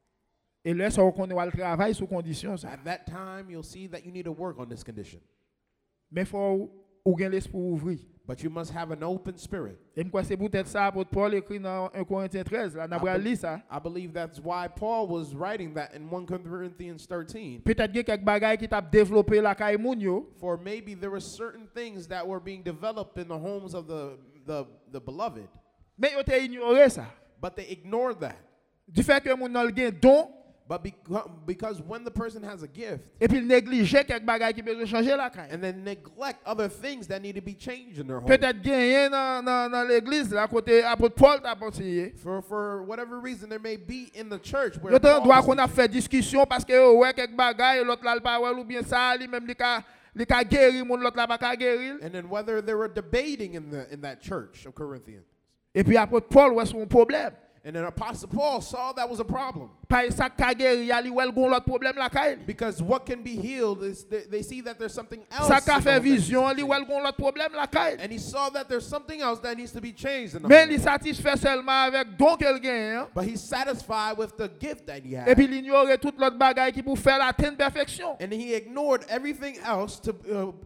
Speaker 1: Et là ça reconnaît le travail sous condition ça.
Speaker 3: At that time, you'll see that you need to work on this condition.
Speaker 1: Mais faut ou gain l'esprit ouvert.
Speaker 3: But you must have an open spirit.
Speaker 1: Et moi c'est peut-être ça apôtre Paul écrit dans 1 Corinthiens 13 là n'a pas lire ça.
Speaker 3: I believe that's why Paul was writing that in 1 Corinthians 13.
Speaker 1: Peut-être que quelques bagages qui t'a développé la caille moun yo,
Speaker 3: For maybe there were certain things that were being developed in the homes of the beloved,
Speaker 1: mais yo te ignoré ça.
Speaker 3: but they ignored that.
Speaker 1: Du fait que moun nan gen don
Speaker 3: But because when the person has a gift,
Speaker 1: et puis négliger quelques bagages qui besoin changer la caille.
Speaker 3: and then neglect other things that need to be changed in their home,
Speaker 1: Peut-être gagner dans l'église là côté apôtre Paul t'a pensé.
Speaker 3: for whatever reason there may be in the church where
Speaker 1: Yo
Speaker 3: Paul
Speaker 1: doit
Speaker 3: is
Speaker 1: qu'on a fait discussion parce que ouais quelques bagages l'autre là pas ouais ou bien ça lui même li ka guéri moun l'autre là pas ka guérir.
Speaker 3: and then whether they were debating in that church of Corinthians.
Speaker 1: Et puis apôtre Paul ouais son problème.
Speaker 3: And then Apostle Paul saw that was a problem.
Speaker 1: Pas ça ka guéri ali ouais gon l'autre problème la caille.
Speaker 3: Because what can be healed is they see that there's something else.
Speaker 1: Ça ka
Speaker 3: in the
Speaker 1: fait
Speaker 3: home that needs
Speaker 1: vision
Speaker 3: to be
Speaker 1: li
Speaker 3: changed.
Speaker 1: ouais gon l'autre problème la caille.
Speaker 3: And he saw that there's something else that needs to be changed in the
Speaker 1: Mais
Speaker 3: home.
Speaker 1: il satisfait seulement avec don qu'elle gagne.
Speaker 3: But he's satisfied with the gift that he
Speaker 1: Et
Speaker 3: had.
Speaker 1: puis il ignorait toute l'autre bagaille qui pour faire atteindre perfection.
Speaker 3: And he ignored everything else to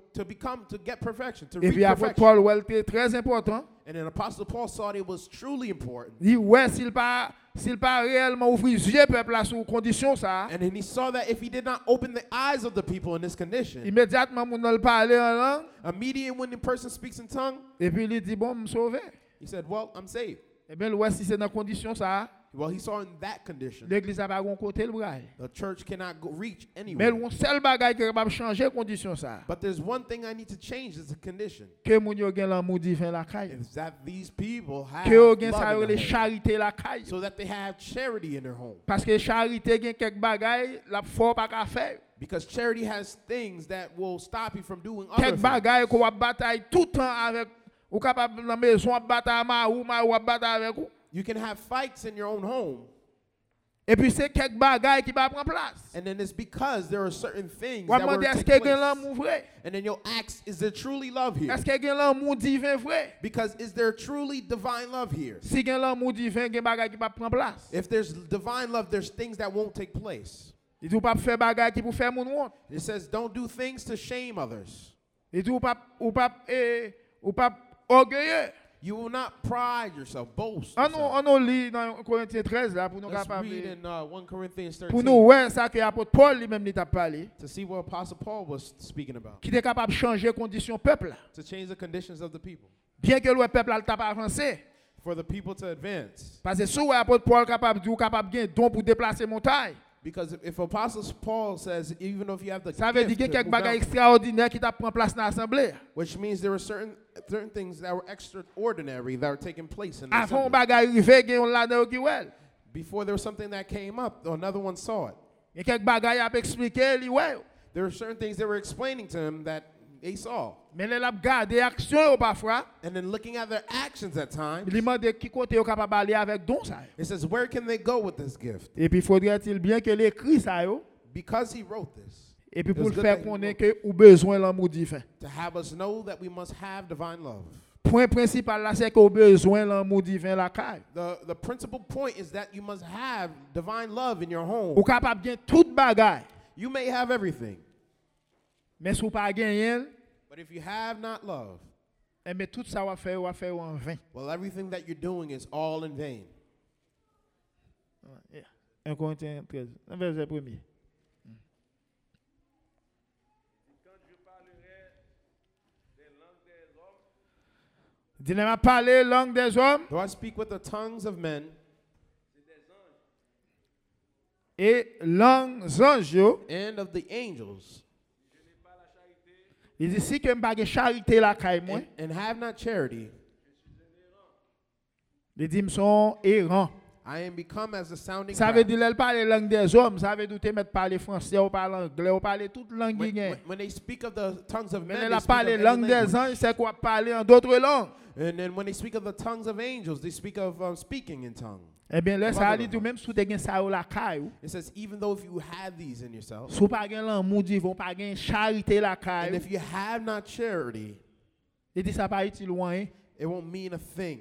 Speaker 3: get perfection, to
Speaker 1: Et
Speaker 3: reach
Speaker 1: puis apôtre
Speaker 3: perfection.
Speaker 1: Paul ouais était très important.
Speaker 3: And then Apostle Paul saw it was truly important.
Speaker 1: Il dit ouais s'il pas réellement ouvrir les yeux peuple là sous condition ça.
Speaker 3: And then he saw that if he did not open the eyes of the people in this condition,
Speaker 1: Immédiatement moun nan parler en langue
Speaker 3: immediately when the person speaks in tongue,
Speaker 1: et puis il dit bon me sauver.
Speaker 3: he said, well, I'm saved.
Speaker 1: Et bien ouais si c'est dans condition ça,
Speaker 3: Well, he saw in that condition,
Speaker 1: l'église a pas gon côté le bras.
Speaker 3: the church cannot reach
Speaker 1: Mais
Speaker 3: anywhere.
Speaker 1: le seul bagage qui est capable changer condition ça.
Speaker 3: But there's one thing I need to change is the condition.
Speaker 1: Que moun yo gen l'amour divin la caille.
Speaker 3: Is that these people have
Speaker 1: Que yo gen ça
Speaker 3: love in
Speaker 1: les
Speaker 3: their home,
Speaker 1: charité la caille.
Speaker 3: so that they have charity in their home.
Speaker 1: Parce que charité gen quelques bagages la fort pas qu'à faire.
Speaker 3: Because charity has things that will stop you from doing other
Speaker 1: Quelques
Speaker 3: things.
Speaker 1: bagages qu'on va bataille tout le temps avec ou capable dans maison bataille ma ou bataille avec ou.
Speaker 3: You can have fights in your own home,
Speaker 1: Et puis c'est quelques bagages qui va prendre place.
Speaker 3: and then it's because there are certain things
Speaker 1: Ou
Speaker 3: that were
Speaker 1: demander est-ce
Speaker 3: taking
Speaker 1: que gen
Speaker 3: place.
Speaker 1: l'amour vrai?
Speaker 3: And then you'll ask, is there truly love here?
Speaker 1: Est-ce que gen l'amour divin vrai?
Speaker 3: Because is there truly divine love here?
Speaker 1: Si gen l'amour divin gen bagage qui va prendre place.
Speaker 3: If there's divine love, there's things that won't take place.
Speaker 1: Il dit ou pas faire bagage qui pour faire moun honte.
Speaker 3: It says, don't do things to shame others.
Speaker 1: Il dit ou pas orgueilleux.
Speaker 3: You will not pride yourself, boast.
Speaker 1: On
Speaker 3: yourself.
Speaker 1: nous lit dans Corinthiens 13 là pour nous
Speaker 3: Let's
Speaker 1: capable
Speaker 3: read in 1 Corinthians
Speaker 1: pour
Speaker 3: 13
Speaker 1: nous ouais ça que apôtre Paul lui-même il t'a parlé
Speaker 3: to see what Apostle Paul was speaking about,
Speaker 1: qui était capable de changer condition peuple là.
Speaker 3: to change the conditions of the people,
Speaker 1: Bien que le peuple là t'a pas avancé
Speaker 3: for the people to advance.
Speaker 1: parce que sous apôtre Paul capable ou capable gain don pour déplacer montagne.
Speaker 3: Because if Apostle Paul says, even if you have the
Speaker 1: Ça veut dire
Speaker 3: gift
Speaker 1: que
Speaker 3: to
Speaker 1: quelques
Speaker 3: move
Speaker 1: bagages
Speaker 3: mountains,
Speaker 1: extraordinaires qui t'a prend place dans l'assemblée.
Speaker 3: which means there were certain things that were extraordinary that were taking place in the
Speaker 1: Avant
Speaker 3: assembly.
Speaker 1: bagage arrivé gain on là dans qui ouais.
Speaker 3: Before there was something that came up, another one saw it.
Speaker 1: Et quelques bagages a expliqué lui ouais.
Speaker 3: There were certain things they were explaining to him that Esau.
Speaker 1: Mais les l'a gardé action parfois,
Speaker 3: And then looking at their actions at times,
Speaker 1: il demande qui côté est capable d'aller avec don ça.
Speaker 3: it says, where can they go with this gift?
Speaker 1: Et puis faudrait-il bien que l'écrit ça yo,
Speaker 3: Because he wrote this,
Speaker 1: et puis pour
Speaker 3: It's
Speaker 1: le
Speaker 3: good
Speaker 1: faire
Speaker 3: that he
Speaker 1: connaître que ou besoin l'amour divin.
Speaker 3: to have us know that we must have divine love.
Speaker 1: Point principal là c'est que ou besoin l'amour divin la caille.
Speaker 3: The principal point is that you must have divine love in your home.
Speaker 1: Ou capable bien toute bagaille,
Speaker 3: You may have everything,
Speaker 1: mais si ou pas gagner,
Speaker 3: but if you have not love,
Speaker 1: eh bien tout ça va faire en vain.
Speaker 3: well, everything that you're doing is all in vain.
Speaker 1: 1 Corinthiens 13, verset 1er. Dis ne m'a parlé langue des hommes
Speaker 3: Though I speak with the tongues of men
Speaker 1: et langue anges yo,
Speaker 3: and of the angels,
Speaker 1: il dit si que m'pa gen charité la caille moi,
Speaker 3: and have not charity,
Speaker 1: il dit m'son errant.
Speaker 3: I am become as a sounding
Speaker 1: Ça veut
Speaker 3: brass.
Speaker 1: dire elle parle langue des hommes, ça veut dire te mettre parler français ou parler anglais ou parler toute langue qui gagne.
Speaker 3: When they speak of the tongues of
Speaker 1: Mais
Speaker 3: men,
Speaker 1: elle
Speaker 3: they
Speaker 1: a
Speaker 3: speak
Speaker 1: parlé
Speaker 3: of any
Speaker 1: langue des
Speaker 3: language.
Speaker 1: anges, c'est quoi parler en d'autres langues.
Speaker 3: And then when they speak of the tongues of angels, they speak of speaking in tongue.
Speaker 1: Eh bien là ça
Speaker 3: Other
Speaker 1: dit tout
Speaker 3: langues.
Speaker 1: même sous te gen ça ou la caille,
Speaker 3: It says, even though if you have these in yourself,
Speaker 1: sous pas gen l'amour divin, pas gen charité la
Speaker 3: and
Speaker 1: caille.
Speaker 3: if you have not charity,
Speaker 1: Il dit ça pas utile loin.
Speaker 3: it won't mean a thing.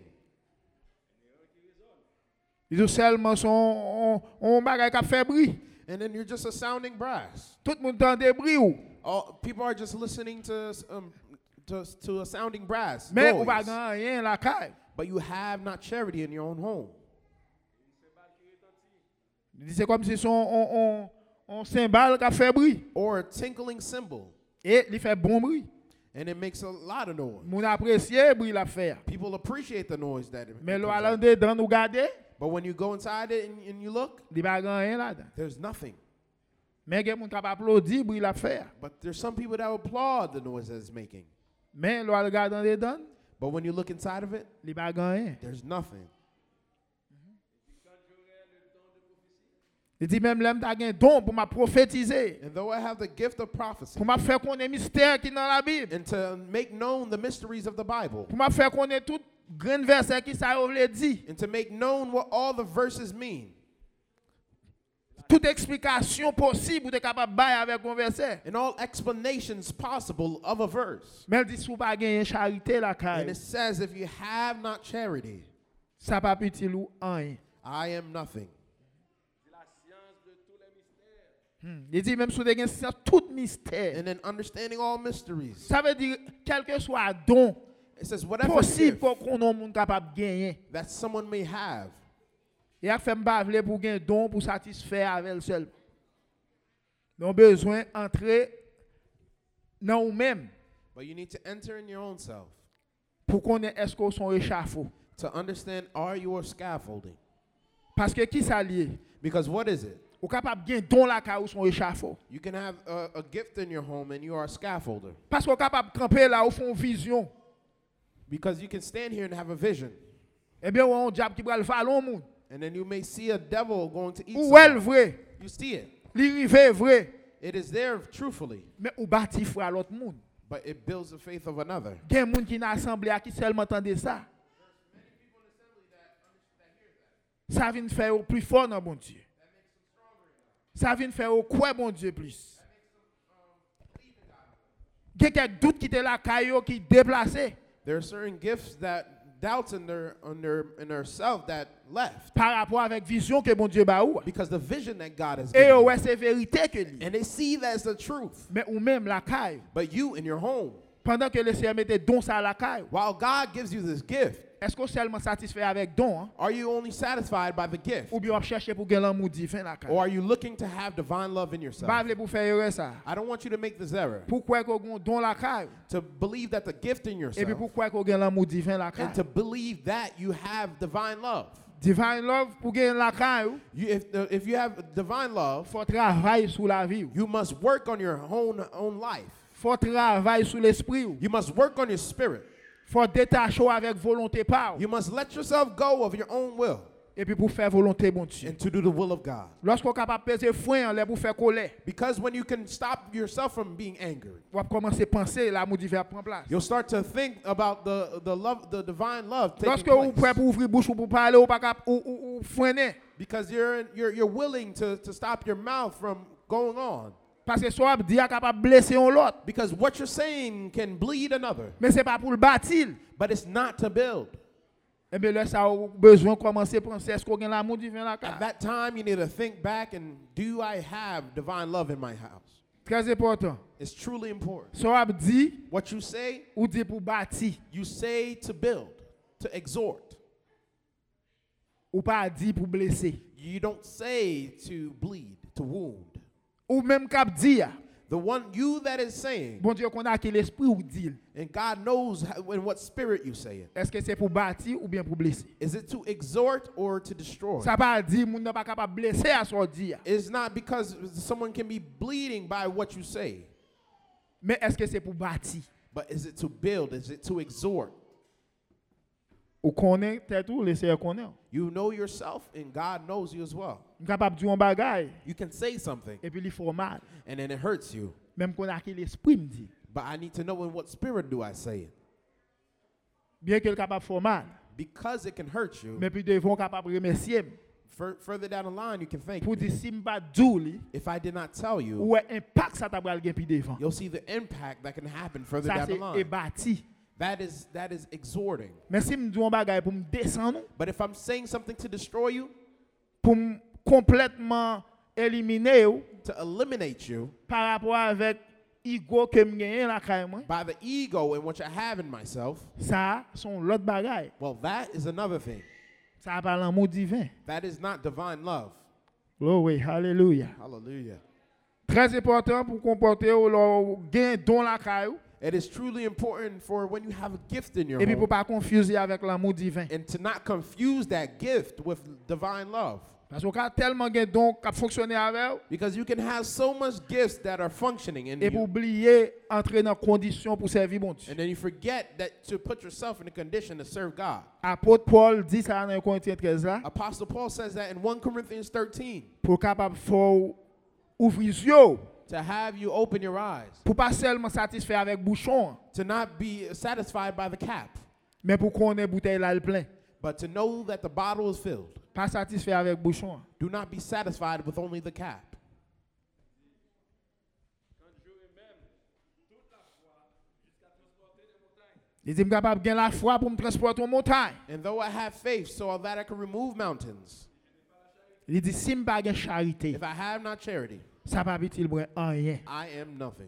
Speaker 1: Il dit seulement son on bagay ka fait bruit.
Speaker 3: And then you're just a sounding brass.
Speaker 1: Tout le monde entend bruit ou.
Speaker 3: All, people are just listening to a sounding brass.
Speaker 1: Mais
Speaker 3: noise.
Speaker 1: ou pas gen rien la caille.
Speaker 3: But you have not charity in your own home.
Speaker 1: Il dit c'est comme si son on cymbale ka fait bruit
Speaker 3: Or a tinkling cymbal.
Speaker 1: et il fait bon bruit.
Speaker 3: And it makes a lot of noise.
Speaker 1: Moun apprécier bruit la faire.
Speaker 3: People appreciate the noise that it
Speaker 1: Mais
Speaker 3: comes
Speaker 1: lo
Speaker 3: out.
Speaker 1: allant dedans nous garder,
Speaker 3: But when you go inside it and you look,
Speaker 1: il pas gen rien là-dedans.
Speaker 3: there's nothing.
Speaker 1: Mais gen moun capable applaudir bruit la faire.
Speaker 3: But there's some people that applaud the noise that it's making.
Speaker 1: Mais lo allant garder dedans,
Speaker 3: But when you look inside of it,
Speaker 1: il pas gen rien.
Speaker 3: there's nothing.
Speaker 1: Il dit même l'aime ta gen don pour m'a prophétiser,
Speaker 3: And though I have the gift of prophecy,
Speaker 1: pour m'a faire connaître mystère qui dans la Bible,
Speaker 3: and to make known the mysteries of the Bible,
Speaker 1: pour m'a faire connaître tout grand verset qui ça veut dire,
Speaker 3: and to make known what all the verses mean,
Speaker 1: toute explication possible ou t'es capable de bailler avec un verset.
Speaker 3: and all explanations possible of a verse.
Speaker 1: Mais il dit si ou pas gen charité la
Speaker 3: And
Speaker 1: caille,
Speaker 3: it says, if you have not charity,
Speaker 1: ça pas utile ou rien.
Speaker 3: I am nothing.
Speaker 1: Il dit même si tu as tout mystère.
Speaker 3: And then understanding all mysteries.
Speaker 1: Ça veut dire quel que soit don
Speaker 3: It says, whatever
Speaker 1: possible
Speaker 3: gift
Speaker 1: pour qu'on ait monde capable de gagner.
Speaker 3: that someone may have,
Speaker 1: Et a fait m'bavler pour gagner don pour satisfaire avec elle seul. Mais on besoin entrer dans nous-mêmes
Speaker 3: but you need to enter in your own self
Speaker 1: pour qu'on ait est-ce qu'on sont échafaud.
Speaker 3: to understand, are you a scaffolding?
Speaker 1: Parce que qui s'allie?
Speaker 3: Because what is it?
Speaker 1: Ou capable de gagner don la ka ou son échafaud.
Speaker 3: You can have a gift in your home and you are a scaffolder.
Speaker 1: Parce qu'on capable de camper là ou font vision.
Speaker 3: Because you can stand here and have a vision.
Speaker 1: Eh bien, on diable qui va le faire l'homme monde.
Speaker 3: And then you may see a devil going to eat
Speaker 1: Ou elle
Speaker 3: someone.
Speaker 1: vrai,
Speaker 3: You see it.
Speaker 1: li rive vrai,
Speaker 3: It is there truthfully,
Speaker 1: mais ou bâti frère l'autre monde.
Speaker 3: but it builds the faith of another.
Speaker 1: Gen moun qui n'a assemblée qui seulement entendait ça. Ça vient faire au plus fort dans bon Dieu. Ça vient faire au quoi bon Dieu plus. Il y a quelques doutes qui étaient là, qui déplacés
Speaker 3: There are certain gifts that doubts in their self that left
Speaker 1: par rapport avec vision que bon Dieu ba ou.
Speaker 3: because the vision that God has
Speaker 1: Et
Speaker 3: given.
Speaker 1: ouais c'est vérité que lui.
Speaker 3: And they see that as the truth.
Speaker 1: Mais ou même la caille.
Speaker 3: But you in your home,
Speaker 1: Pendant que le Seigneur mettait don ça à la caille.
Speaker 3: while God gives you this gift,
Speaker 1: Est-ce qu'on seulement satisfait avec don hein?
Speaker 3: are you only satisfied by the gift?
Speaker 1: Ou bien on cherche pour gagner l'amour divin la caille.
Speaker 3: Or are you looking to have divine love in yourself?
Speaker 1: Pas vle pour faire erreur ça.
Speaker 3: I don't want you to make this error.
Speaker 1: Pourquoi qu'on don la caille?
Speaker 3: To believe that the gift in
Speaker 1: Et puis
Speaker 3: yourself,
Speaker 1: pourquoi qu'on gagne l'amour divin la caille?
Speaker 3: and to believe that you have divine love.
Speaker 1: Divine love pour gagner la caille,
Speaker 3: If you have divine love,
Speaker 1: faut travailler sur la vie.
Speaker 3: you must work on your own life.
Speaker 1: Faut travailler sur l'esprit.
Speaker 3: You must work on your spirit.
Speaker 1: Faut détacher avec volonté par.
Speaker 3: You must let yourself go of your own will.
Speaker 1: Et puis pour faire volonté bon Dieu.
Speaker 3: and to do the will of God.
Speaker 1: Lorsqu'on est capable de peser frein en l'air pour faire colère,
Speaker 3: Because when you can stop yourself from being angry,
Speaker 1: on va commencer à penser l'amour divin prend place.
Speaker 3: you'll start to think about the love, the divine love taking
Speaker 1: Lorsque vous
Speaker 3: place.
Speaker 1: prêt pour ouvrir bouche ou pour parler ou pas cap ou freiner
Speaker 3: Because you're willing to stop your mouth from going on.
Speaker 1: parce que soit dit capable blesser un l'autre,
Speaker 3: Because what you're saying can bleed another,
Speaker 1: mais c'est pas pour le bâtir.
Speaker 3: but it's not to build.
Speaker 1: Et bien là ça a besoin de commencer à penser est-ce qu'on a l'amour divin là.
Speaker 3: At that time, you need to think back and do I have divine love in my house?
Speaker 1: Très important.
Speaker 3: It's truly important.
Speaker 1: Soit dit
Speaker 3: What you say,
Speaker 1: ou dit pour bâtir
Speaker 3: you say to build, to exhort.
Speaker 1: ou pas dit pour blesser.
Speaker 3: You don't say to bleed, to wound.
Speaker 1: Ou même cap dire
Speaker 3: The one you that is saying,
Speaker 1: bon Dieu qu'on a qui l'esprit ou dit.
Speaker 3: and God knows in what spirit you say it.
Speaker 1: Est-ce que c'est pour bâtir ou bien pour blesser?
Speaker 3: Is it to exhort or to destroy?
Speaker 1: Ça pas dire moun n'a pas capable blesser à son dire.
Speaker 3: It's not because someone can be bleeding by what you say,
Speaker 1: Mais est-ce que c'est pour bâtir?
Speaker 3: but is it to build? Is it to exhort?
Speaker 1: Ou connaît tête ou laisser connaît.
Speaker 3: You know yourself, and God knows you as well.
Speaker 1: Capable dire un bagay
Speaker 3: You can say something,
Speaker 1: et puis il faut mal.
Speaker 3: and then it hurts you.
Speaker 1: Même qu'on a qui l'esprit me dit.
Speaker 3: But I need to know in what spirit do I say it.
Speaker 1: Bien qu'il capable faire mal,
Speaker 3: Because it can hurt you.
Speaker 1: mais puis devons capable remercier
Speaker 3: Further down the line, you can thank
Speaker 1: pour
Speaker 3: me.
Speaker 1: dire si m'pas douli
Speaker 3: If I did not tell you,
Speaker 1: ou impact ça t'a pral gen pi devant.
Speaker 3: you'll see the impact that can happen further
Speaker 1: Ça
Speaker 3: down the
Speaker 1: c'est
Speaker 3: line.
Speaker 1: bâti.
Speaker 3: That is exhorting.
Speaker 1: Mais si me dis un bagay pour me descendre,
Speaker 3: But if I'm saying something to destroy you,
Speaker 1: pour me complètement éliminer ou,
Speaker 3: to eliminate you
Speaker 1: par rapport avec ego que me gagne la caille moi,
Speaker 3: by the ego and what I have in myself,
Speaker 1: ça sont l'autre bagay.
Speaker 3: well, that is another thing.
Speaker 1: Ça parle l'amour divin.
Speaker 3: That is not divine love.
Speaker 1: Glory, hallelujah.
Speaker 3: Hallelujah.
Speaker 1: Très important pour comporter ou leur gain don la caille
Speaker 3: It is truly important for when you have a gift in your
Speaker 1: et puis pour
Speaker 3: home
Speaker 1: pas confuser avec l'amour divin.
Speaker 3: and to not confuse that gift with divine love.
Speaker 1: Parce qu'on a tellement de dons qui fonctionner avec
Speaker 3: Because you can have so much gifts that are functioning in
Speaker 1: et pour
Speaker 3: you,
Speaker 1: oublier entrer dans condition pour servir bon Dieu.
Speaker 3: and then you forget that to put yourself in a condition to serve God.
Speaker 1: Apôtre Paul dit ça dans Corinthiens 13 là
Speaker 3: Apostle Paul says that in 1 Corinthians 13,
Speaker 1: pour capable faire ouvrir les yeux
Speaker 3: to have you open your eyes,
Speaker 1: pour pas seulement satisfaire avec bouchon
Speaker 3: to not be satisfied by the cap,
Speaker 1: mais pour qu'on ait bouteille là le plein.
Speaker 3: but to know that the bottle is filled.
Speaker 1: Pas satisfaire avec bouchon.
Speaker 3: Do not be satisfied with only the cap.
Speaker 1: Il dit, je suis capable de gagner la foi pour me transporter aux montagnes.
Speaker 3: And though I have faith so that I can remove mountains,
Speaker 1: Il dit, si je n'ai pas de charité,
Speaker 3: if I have not charity,
Speaker 1: ça ne va pas utile pour rien.
Speaker 3: I am nothing.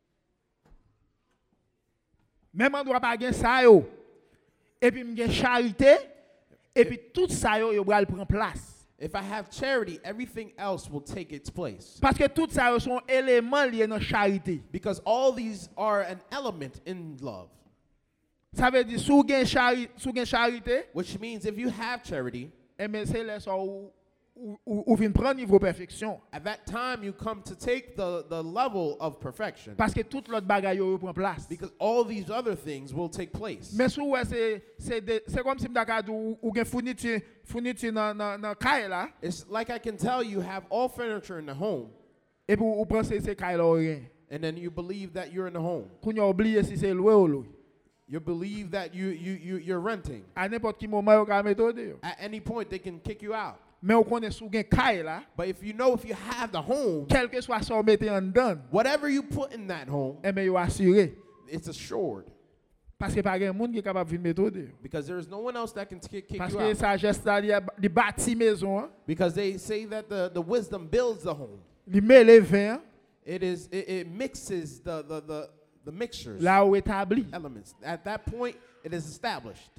Speaker 1: Même on ne doit pas gagner ça, yo. Et puis, je gagne charité, et puis tout ça, yo, va prendre place.
Speaker 3: If I have charity, everything else will take its place.
Speaker 1: Parce que tout ça, yo, sont éléments liés dans la charité.
Speaker 3: Because all these are an element in love.
Speaker 1: Ça veut dire, si vous gagnez charité,
Speaker 3: Which means if you have charity,
Speaker 1: eh bien, c'est là où vient prendre niveau perfection.
Speaker 3: at that time you come to take the level of perfection.
Speaker 1: Parce que tout l'autre bagaille yo prend place.
Speaker 3: Because all these other things will take place.
Speaker 1: Mais si ouais, c'est comme si m'daka ou gen fourniture dans caille là
Speaker 3: It's like I can tell you have all furniture in the home,
Speaker 1: et puis ou penser c'est caille là ou rien.
Speaker 3: and then you believe that you're in the home.
Speaker 1: Qu'on a oublié si c'est loué ou loué.
Speaker 3: You believe that you're renting.
Speaker 1: À n'importe qui moment yo ka mettre yo.
Speaker 3: At any point they can kick you out.
Speaker 1: Mais on connaît sous gen caille là,
Speaker 3: But if you know if you have the home,
Speaker 1: quel que soit son mette en dedans,
Speaker 3: whatever you put in that home,
Speaker 1: et ben yo assuré
Speaker 3: it's assured.
Speaker 1: parce que pas gen monde qui capable venir mettre yo.
Speaker 3: Because there is no one else that can kick
Speaker 1: Parce
Speaker 3: you
Speaker 1: que
Speaker 3: out.
Speaker 1: ça geste là li bâti maison,
Speaker 3: Because they say that the wisdom builds the home.
Speaker 1: li mêle vin
Speaker 3: It mixes the mixtures,
Speaker 1: là où établi.
Speaker 3: elements. At that point, it is established.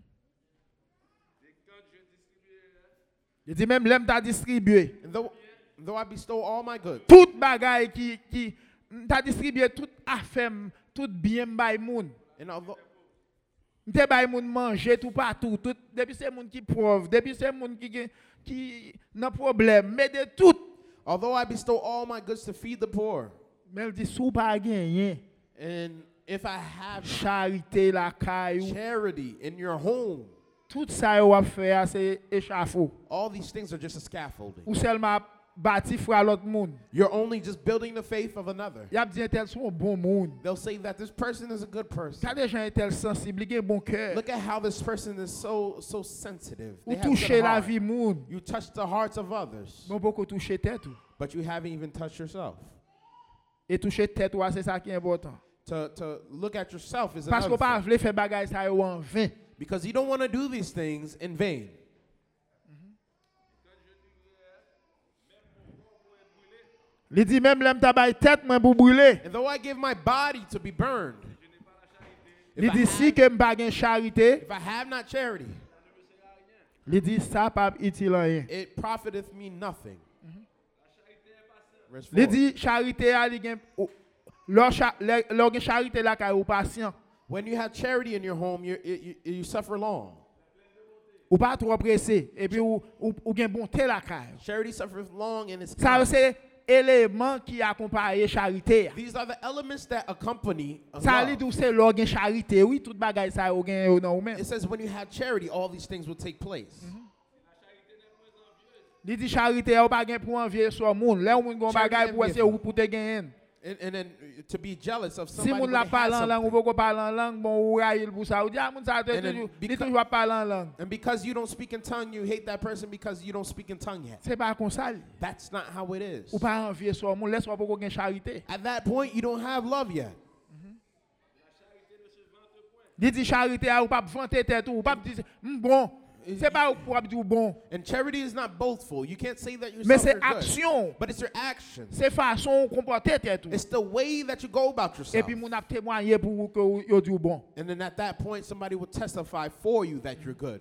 Speaker 1: Il dit même l'aime t'a distribué.
Speaker 3: And though I bestow all my goods,
Speaker 1: Tout bagay qui t'a distribué toute affaire, tout bien bay moun.
Speaker 3: and although
Speaker 1: M'te bay moun manger tout partout, tout depuis c'est moun qui pauvre, depuis c'est moun qui n'a problème, mais de tout.
Speaker 3: I bestow all my goods to feed the poor,
Speaker 1: Mais il dit sou pas gagner
Speaker 3: and if I have
Speaker 1: charité la caillou,
Speaker 3: charity in your home,
Speaker 1: Tout ça yo a fait c'est échafaud.
Speaker 3: All these things are just a scaffolding.
Speaker 1: Ou seulement bâti frère l'autre monde.
Speaker 3: You're only just building the faith of another.
Speaker 1: Y a dit tel sont bon monde.
Speaker 3: They'll say that this person is a good person.
Speaker 1: Quand des gens tel sensible, ils ont bon cœur.
Speaker 3: Look at how this person is so sensitive.
Speaker 1: Ou
Speaker 3: They have
Speaker 1: toucher
Speaker 3: good
Speaker 1: la
Speaker 3: heart.
Speaker 1: vie monde.
Speaker 3: You touch the hearts of others,
Speaker 1: Bon beaucoup toucher tête ou.
Speaker 3: but you haven't even touched yourself.
Speaker 1: Et toucher tête ou c'est ça qui est important.
Speaker 3: To look at yourself is
Speaker 1: Parce qu'on
Speaker 3: another
Speaker 1: pas
Speaker 3: thing.
Speaker 1: veut faire bagaille ça yo en vain.
Speaker 3: Because you don't want to do these things in vain.
Speaker 1: Il dit même l'aime tabac tête moi pour brûler.
Speaker 3: And though I give my body to be burned,
Speaker 1: Il dit si que m'pa gen charité,
Speaker 3: if I have not charity,
Speaker 1: il dit ça pas utile rien.
Speaker 3: it profiteth me nothing. Verse
Speaker 1: Il
Speaker 3: 4.
Speaker 1: dit charité a li gen leur gen charité la ka ou patient.
Speaker 3: When you have charity in your home, you suffer long.
Speaker 1: Ou pas trop pressé et puis ou gen bonté la ka.
Speaker 3: Charity suffers long and it's
Speaker 1: Ça
Speaker 3: kind.
Speaker 1: c'est élément qui accompagne charité.
Speaker 3: These are the elements that accompany
Speaker 1: Ça li
Speaker 3: love.
Speaker 1: dou c'est leur gen charité. Oui, tout bagaille ça ou gen ou non ou même.
Speaker 3: It says when you have charity, all these things will take place.
Speaker 1: Il dit charité ou pas gen pour envier sur monde. Là ou moun gon
Speaker 3: Charity
Speaker 1: bagaille pour
Speaker 3: envy.
Speaker 1: essayer ou pour te gagner.
Speaker 3: And then to be jealous of
Speaker 1: Si
Speaker 3: somebody
Speaker 1: moun
Speaker 3: when
Speaker 1: la
Speaker 3: they
Speaker 1: parle
Speaker 3: have
Speaker 1: en langue ou
Speaker 3: something.
Speaker 1: pas parler en langue, bon ou raïl pour ça. Ou dit ah moun ça
Speaker 3: And then
Speaker 1: toujours
Speaker 3: because-
Speaker 1: toujours parler en langue.
Speaker 3: And because you don't speak in tongue, you hate that person because you don't speak in tongue yet.
Speaker 1: C'est pas comme ça.
Speaker 3: That's not how it is.
Speaker 1: Ou pas envier sur monde, laisse-moi pour qu'on charité.
Speaker 3: At that point, you don't have love yet.
Speaker 1: Il dit charité ou pas vanter tête ou pas dire bon. C'est pas pour dire bon,
Speaker 3: And charity is not bothful. You can't say that
Speaker 1: mais
Speaker 3: yourself
Speaker 1: c'est
Speaker 3: are good,
Speaker 1: action.
Speaker 3: but it's your actions.
Speaker 1: C'est façon comporter tête ou.
Speaker 3: It's the way that you go about
Speaker 1: Et
Speaker 3: yourself.
Speaker 1: puis moun a témoigner pour que yo dit bon.
Speaker 3: And then at that point, somebody will testify for you that you're good.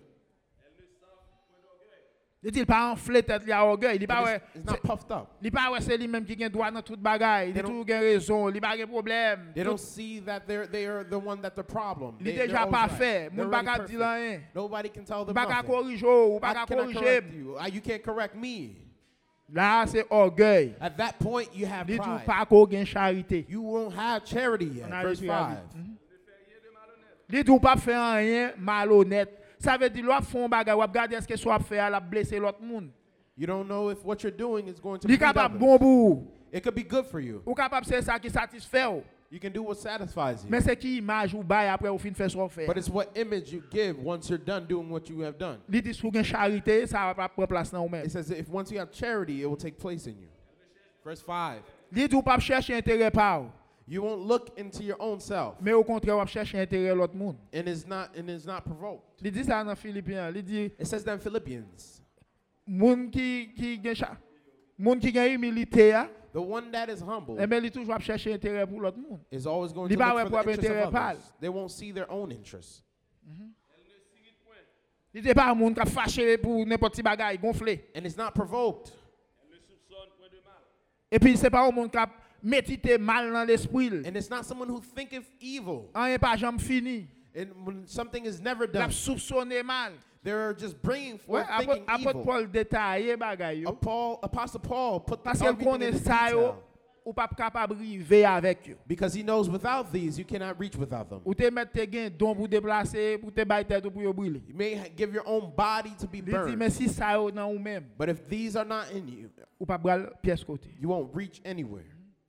Speaker 1: Il dit pas enfler tête li a orgueil, il pas
Speaker 3: But
Speaker 1: ouais.
Speaker 3: it's not puffed up.
Speaker 1: Il pas ouais c'est lui même qui gagne droit dans toute bagaille, il
Speaker 3: They
Speaker 1: toujours gagne raison, il pas gagne problème.
Speaker 3: They don't see that they are the one that the problem.
Speaker 1: Il est
Speaker 3: They're
Speaker 1: déjà
Speaker 3: always
Speaker 1: parfait,
Speaker 3: right.
Speaker 1: moun
Speaker 3: They're
Speaker 1: pas
Speaker 3: already
Speaker 1: dire
Speaker 3: perfect.
Speaker 1: rien.
Speaker 3: Nobody can tell them
Speaker 1: Pas
Speaker 3: nothing.
Speaker 1: corriger ou pas
Speaker 3: I cannot
Speaker 1: corriger.
Speaker 3: correct you. You can't correct me.
Speaker 1: Là c'est orgueil.
Speaker 3: At that point, you have
Speaker 1: Il dit
Speaker 3: pride.
Speaker 1: pas qu'on gagne charité.
Speaker 3: You won't have charity yet.
Speaker 1: On a
Speaker 3: Verse
Speaker 1: réduit à
Speaker 3: 5.
Speaker 1: Il dit pas faire rien malhonnête. Ça veut dire l'autre font bagarre, ou regarder est-ce que soit faire la blesser l'autre monde.
Speaker 3: You don't know if what you're doing is going to
Speaker 1: Il
Speaker 3: be
Speaker 1: capable bon pour.
Speaker 3: It could be good for you.
Speaker 1: Ou capable c'est ça qui satisfait ou.
Speaker 3: You can do what satisfies you.
Speaker 1: Mais c'est qui image ou bail après ou fin faire son faire.
Speaker 3: But it's what image you give once you're done doing what you have done.
Speaker 1: Il dit sous gagne charité, ça va pas prendre place dans ou même.
Speaker 3: It says that if once you have charity, it will take place in you. Verse 5.
Speaker 1: Il dit ou pas chercher intérêt par ou.
Speaker 3: You won't look into your own self,
Speaker 1: Mais au contraire, on chercher intérêt l'autre monde.
Speaker 3: and is not provoked.
Speaker 1: Il dit ça dans Philippiens, il dit
Speaker 3: It says that in Philippians,
Speaker 1: monde qui gagne monde qui gagne humilité a,
Speaker 3: the one that is humble
Speaker 1: eh ben il toujours chercher intérêt pour l'autre monde.
Speaker 3: is always going
Speaker 1: Li
Speaker 3: to
Speaker 1: ba
Speaker 3: look
Speaker 1: wè
Speaker 3: for
Speaker 1: pou ap
Speaker 3: the interest
Speaker 1: intérêt
Speaker 3: of
Speaker 1: pal.
Speaker 3: others. They won't see their own interests.
Speaker 1: Il dit pas un monde qui fâché pour n'importe qui bagaille gonflé.
Speaker 3: And it's not provoked.
Speaker 1: Et puis c'est pas un monde qui a médité mal dans l'esprit.
Speaker 3: And it's not someone who thinketh evil.
Speaker 1: Rien pas jamais fini.
Speaker 3: And when something is never
Speaker 1: Il a
Speaker 3: done,
Speaker 1: soupçonné mal.
Speaker 3: they're just bringing
Speaker 1: Ouais,
Speaker 3: forth thinking
Speaker 1: apôtre
Speaker 3: evil.
Speaker 1: Paul détaillé bagaille yo.
Speaker 3: Apostle Paul put
Speaker 1: Parce qu'il
Speaker 3: everything
Speaker 1: connaît
Speaker 3: into
Speaker 1: ça yo,
Speaker 3: detail.
Speaker 1: ou pas capable river avec yo.
Speaker 3: Because he knows without these, you cannot reach without them.
Speaker 1: Ou te mettre te gain don pour déplacer, pour te bailler tête pour yo brûler.
Speaker 3: You may give your own body to be
Speaker 1: Il dit
Speaker 3: burned.
Speaker 1: mais si ça yo dans ou même,
Speaker 3: But if these are not in you,
Speaker 1: ou pas bral pièce côté.
Speaker 3: you won't reach anywhere.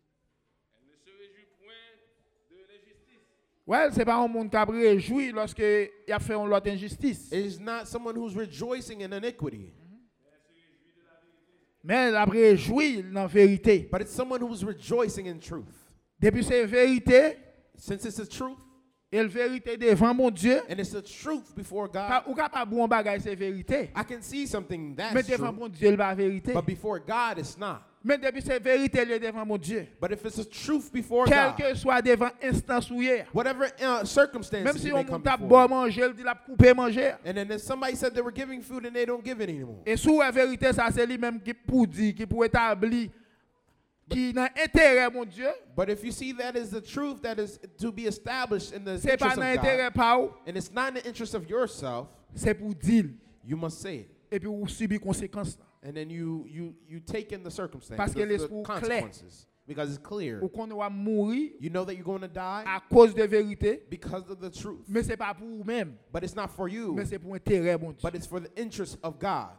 Speaker 1: Ouais, c'est pas un monde qui a réjoui lorsque il a fait une autre injustice.
Speaker 3: It is not someone who's rejoicing in iniquity,
Speaker 1: Mais il a réjoui dans la vérité.
Speaker 3: but it's someone who's rejoicing in truth.
Speaker 1: Depuis c'est vérité,
Speaker 3: Since it's the truth,
Speaker 1: et la vérité devant mon Dieu,
Speaker 3: and it's the truth before God,
Speaker 1: ou capable bon bagage c'est vérité.
Speaker 3: I can see something
Speaker 1: Mais
Speaker 3: that's
Speaker 1: devant
Speaker 3: true,
Speaker 1: mon Dieu, il pas vérité.
Speaker 3: but before God, it's not.
Speaker 1: Mais depuis c'est vérité il est devant mon Dieu.
Speaker 3: But if it's the truth before
Speaker 1: Quel
Speaker 3: God,
Speaker 1: que soit devant instance ou hier.
Speaker 3: whatever
Speaker 1: Même
Speaker 3: circumstances
Speaker 1: si
Speaker 3: you
Speaker 1: on
Speaker 3: may come
Speaker 1: monte à
Speaker 3: before,
Speaker 1: boire manger, il dit la couper manger.
Speaker 3: and then if somebody said they were giving food and they don't give it anymore.
Speaker 1: Et sous la vérité, ça c'est lui-même qui pour dire, qui pour établir, qui n'a intérêt mon Dieu.
Speaker 3: But if you see that is the truth that is to be established in the
Speaker 1: C'est pas
Speaker 3: interest
Speaker 1: dans
Speaker 3: of God,
Speaker 1: intérêt pas ou,
Speaker 3: and it's not in the interest of yourself,
Speaker 1: c'est pour dire.
Speaker 3: you must say it.
Speaker 1: Et puis vous subissez conséquences.
Speaker 3: And then you take in the circumstances,
Speaker 1: Parce que
Speaker 3: the
Speaker 1: l'esprit clair.
Speaker 3: consequences. Because it's clear.
Speaker 1: ou qu'on va mourir
Speaker 3: You know that you're going to die
Speaker 1: à cause de vérité,
Speaker 3: because of the truth.
Speaker 1: mais c'est pas pour vous-même,
Speaker 3: But it's not for you,
Speaker 1: mais c'est pour intérêt bon Dieu.
Speaker 3: but it's for the interest of God.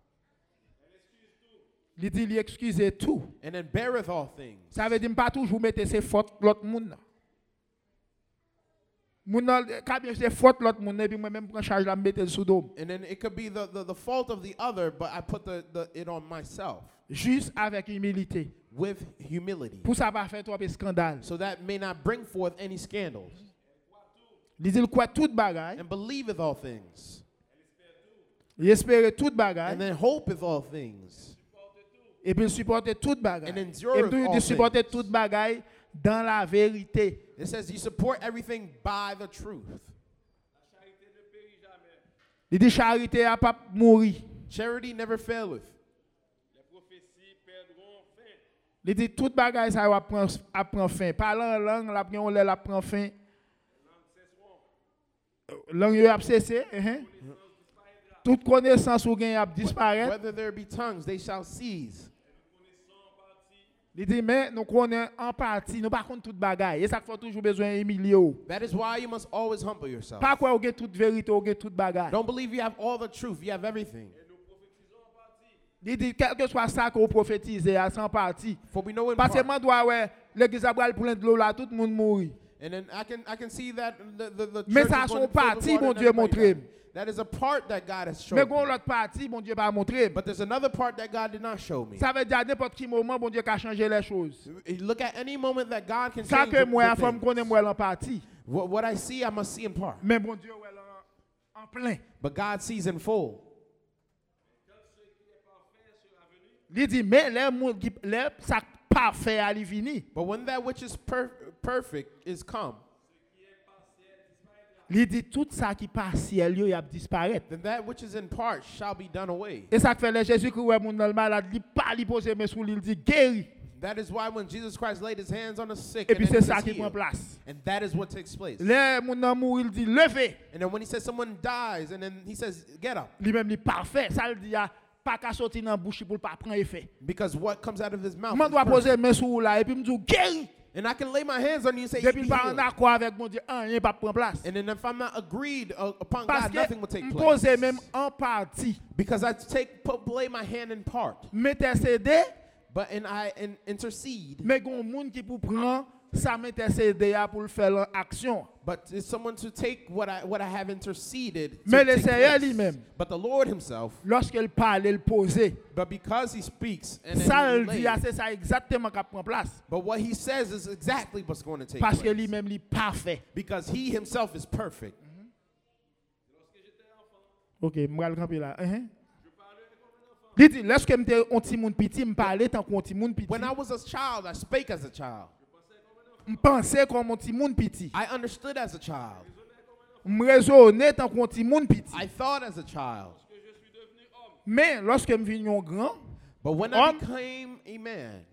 Speaker 1: Il dit il excuse tout.
Speaker 3: And then beareth all things.
Speaker 1: Ça veut dire pas toujours mettre ses fautes l'autre monde. Moun quand bien c'est faute l'autre monde et puis moi même prends charge la mettre sous dos.
Speaker 3: And then it could be the fault of the other, but I put it on myself
Speaker 1: Juste avec humilité.
Speaker 3: with humility.
Speaker 1: Pour ça pas faire trop de scandale.
Speaker 3: So that may not bring forth any scandals.
Speaker 1: Il dit il croit toute bagaille,
Speaker 3: And believeth all things.
Speaker 1: il espère toute bagaille
Speaker 3: And then hopeth all things.
Speaker 1: et puis il supporte toute
Speaker 3: And
Speaker 1: bagaille.
Speaker 3: endureth
Speaker 1: Et puis
Speaker 3: all
Speaker 1: il supporte
Speaker 3: things.
Speaker 1: toute bagaille dans la vérité.
Speaker 3: It says you support everything by the truth.
Speaker 1: Il dit charité a pas mourir.
Speaker 3: Charity never faileth.
Speaker 1: Il dit toute bagaille ça va prendre fin. Parlant langue la prend fin. Langue yo a cessé, toute connaissance ou gain a disparaître.
Speaker 3: Whether there be tongues, they shall cease.
Speaker 1: Il dit mais nous connaissons en partie, nous pas connaissons toute bagaille. Et ça faut toujours besoin humilier.
Speaker 3: That is why you must always humble yourself.
Speaker 1: Pas quoi ou gain toute vérité ou gain toute bagaille.
Speaker 3: Don't believe you have all the truth. You have everything.
Speaker 1: Il dit quel que soit ça qu'on prophétise à 100 parties.
Speaker 3: For we know in
Speaker 1: Parce que
Speaker 3: part.
Speaker 1: moi doit ouais l'église a pris plein de l'eau là tout le monde mourir.
Speaker 3: And then I can see that the
Speaker 1: Mais
Speaker 3: church
Speaker 1: ça
Speaker 3: is
Speaker 1: son
Speaker 3: going to fill the
Speaker 1: parti,
Speaker 3: water
Speaker 1: bon
Speaker 3: and
Speaker 1: Dieu
Speaker 3: everybody
Speaker 1: montré.
Speaker 3: dies. That is a part that God has shown
Speaker 1: Mais
Speaker 3: me.
Speaker 1: gon l'autre partie bon Dieu pas montré.
Speaker 3: But there's another part that God did not show me.
Speaker 1: Ça veut dire à n'importe quel moment bon Dieu a changé les choses.
Speaker 3: You look at any moment that God can
Speaker 1: Ça
Speaker 3: change
Speaker 1: que
Speaker 3: the
Speaker 1: moi
Speaker 3: things.
Speaker 1: femme connaît moi en partie.
Speaker 3: What I see, I must see in part.
Speaker 1: Mais bon Dieu ouais en plein.
Speaker 3: But God sees in full.
Speaker 1: Il dit mais les ça parfait à venir.
Speaker 3: But when that which is perfect is come,
Speaker 1: Il dit tout ça qui partiel yo y a disparaître.
Speaker 3: then that which is in part shall be done away.
Speaker 1: Et ça fait les Jésus qui ouais moun dans le malade, il pas li poser main sur lui, il dit guéri.
Speaker 3: That is why when Jesus Christ laid his hands on the sick,
Speaker 1: Et
Speaker 3: and
Speaker 1: puis
Speaker 3: then
Speaker 1: c'est
Speaker 3: he
Speaker 1: ça
Speaker 3: says,
Speaker 1: qui prend
Speaker 3: "Heal."
Speaker 1: place.
Speaker 3: And that is what takes place.
Speaker 1: Les moun nan mourir, il dit levez.
Speaker 3: And then when he says someone dies, and then he says, get up.
Speaker 1: Lui même li parfait, ça le dit pas qu'à sortir dans bouche pour pas prendre effet.
Speaker 3: Because what comes out of his mouth
Speaker 1: Moi
Speaker 3: is
Speaker 1: dois
Speaker 3: perfect.
Speaker 1: poser main sur là et puis me dire guéri.
Speaker 3: And I can lay my hands on you and say,
Speaker 1: Depuis
Speaker 3: "Be
Speaker 1: pas en
Speaker 3: healed."
Speaker 1: accord avec mon Dieu, rien pas prendre place.
Speaker 3: And then if I'm not agreed upon
Speaker 1: Parce
Speaker 3: God, nothing will
Speaker 1: que
Speaker 3: take
Speaker 1: me
Speaker 3: place.
Speaker 1: poser même en partie.
Speaker 3: Because I lay my hand in part,
Speaker 1: M'intercéder,
Speaker 3: and I intercede.
Speaker 1: mais gon moun qui pour prendre ça m'intercéder pour le faire l'action.
Speaker 3: But it's someone to take what I have interceded. to
Speaker 1: Mais le
Speaker 3: take
Speaker 1: Seigneur
Speaker 3: place.
Speaker 1: lui-même,
Speaker 3: But the Lord Himself,
Speaker 1: lorsqu'il parle, il pose.
Speaker 3: but because He speaks and
Speaker 1: Ça
Speaker 3: then
Speaker 1: il
Speaker 3: he
Speaker 1: dit,
Speaker 3: lays,
Speaker 1: c'est ça exactement qui prend place.
Speaker 3: but what He says is exactly what's going to take
Speaker 1: Parce que
Speaker 3: place.
Speaker 1: lui-même, il est parfait.
Speaker 3: Because He Himself is perfect.
Speaker 1: Ok, je vais le camper là. Il dit, lorsque je suis un petit monde petit, je parlais tant qu'un petit monde petit.
Speaker 3: When I was a child, I spake as a child.
Speaker 1: Je pensais comme un petit monde petit.
Speaker 3: I understood as a child.
Speaker 1: Je raisonnais tant qu'un petit monde petit.
Speaker 3: I thought as a child.
Speaker 1: Mais lorsque je suis un grand,
Speaker 3: But when I became a man,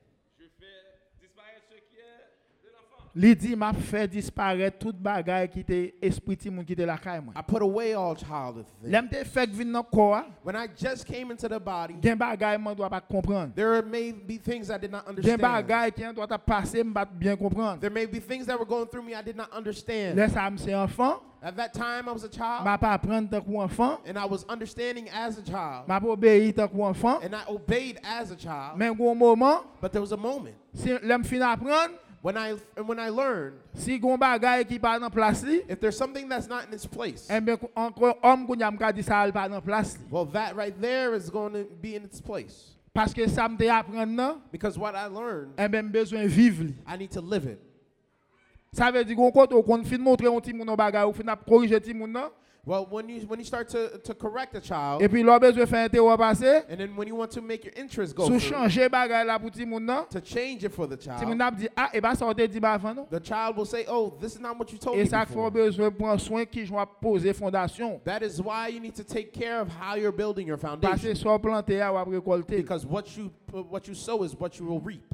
Speaker 1: il dit, m'a fait disparaître toute bagaille qui était esprit ti moun qui était la caille moi.
Speaker 3: I put away all childish things.
Speaker 1: L'aime te fait venir dans corps,
Speaker 3: When I just came into the body,
Speaker 1: gen bagaille moi doit pas comprendre.
Speaker 3: there may be things I did not
Speaker 1: Gen
Speaker 3: understand.
Speaker 1: bagaille qui doit passer me bien comprendre.
Speaker 3: There may be things that were going through me I did not understand.
Speaker 1: Là ça c'est enfant,
Speaker 3: At that time, I was a child,
Speaker 1: m'a pas apprendre tant qu'enfant,
Speaker 3: and I was understanding as a child,
Speaker 1: m'a pas obéir tant qu'enfant.
Speaker 3: and I obeyed as a child.
Speaker 1: Mais un moment,
Speaker 3: But there was a moment
Speaker 1: si l'aime fin apprendre,
Speaker 3: when I learned
Speaker 1: si gon bagaille qui pas dans place li,
Speaker 3: if there's something that's not in its place,
Speaker 1: eh bien encore homme qu'on a m'ka dit ça pas dans place li.
Speaker 3: well, that right there is going to be in its place.
Speaker 1: Parce que ça me te apprendre non,
Speaker 3: Because what I learned,
Speaker 1: eh bien besoin vivre li.
Speaker 3: I need to live it.
Speaker 1: Ça veut dire qu'on côté qu'on fin montrer un petit moun bagaille ou fin corriger petit moun non.
Speaker 3: Well, when you start to correct a child,
Speaker 1: Et puis l'on besoin faire interro passer,
Speaker 3: and then when you want to make your interest go
Speaker 1: sous
Speaker 3: through,
Speaker 1: changer bagaille là pour petit moun non.
Speaker 3: to change it for the
Speaker 1: Petit moun
Speaker 3: child,
Speaker 1: a dit ah et pas ça on te dit pas avant non.
Speaker 3: the child will say, "Oh, this is not what you told
Speaker 1: Et
Speaker 3: me
Speaker 1: ça fait
Speaker 3: before."
Speaker 1: besoin prendre soin qui joue poser fondation.
Speaker 3: That is why you need to take care of how you're building your
Speaker 1: Parce
Speaker 3: foundation.
Speaker 1: que soit planté à ou récolter.
Speaker 3: Because what you sow is what you will reap.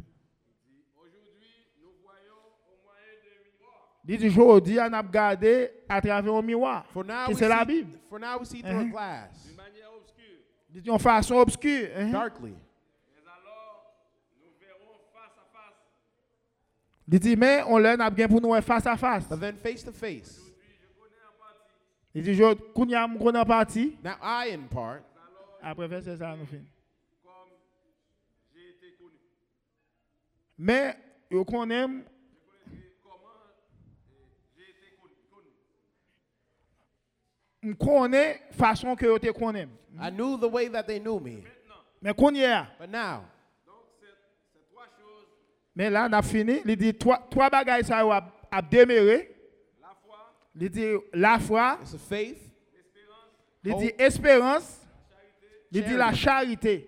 Speaker 1: Dit aujourd'hui on a regardé à travers un miroir.
Speaker 3: For now,
Speaker 1: Que
Speaker 3: we
Speaker 1: c'est la
Speaker 3: see,
Speaker 1: Bible.
Speaker 3: for now we see through a glass,
Speaker 1: Dit en façon obscure.
Speaker 3: darkly.
Speaker 1: Il dit, mais on l'a bien pour nous face à face.
Speaker 3: But then face to face.
Speaker 1: Il dit, je connais en partie.
Speaker 3: Now I in part.
Speaker 1: Après, verset ça, nous finissons. Mais, je connais. Je connais la façon que je te connais.
Speaker 3: I knew the way that they knew me.
Speaker 1: Mais qu'on y est.
Speaker 3: But now,
Speaker 1: Mais là, on a fini. Il dit, trois bagages ça a démarré. Il dit, la foi.
Speaker 3: it's a faith.
Speaker 1: Il dit, espérance. Il dit, la charité.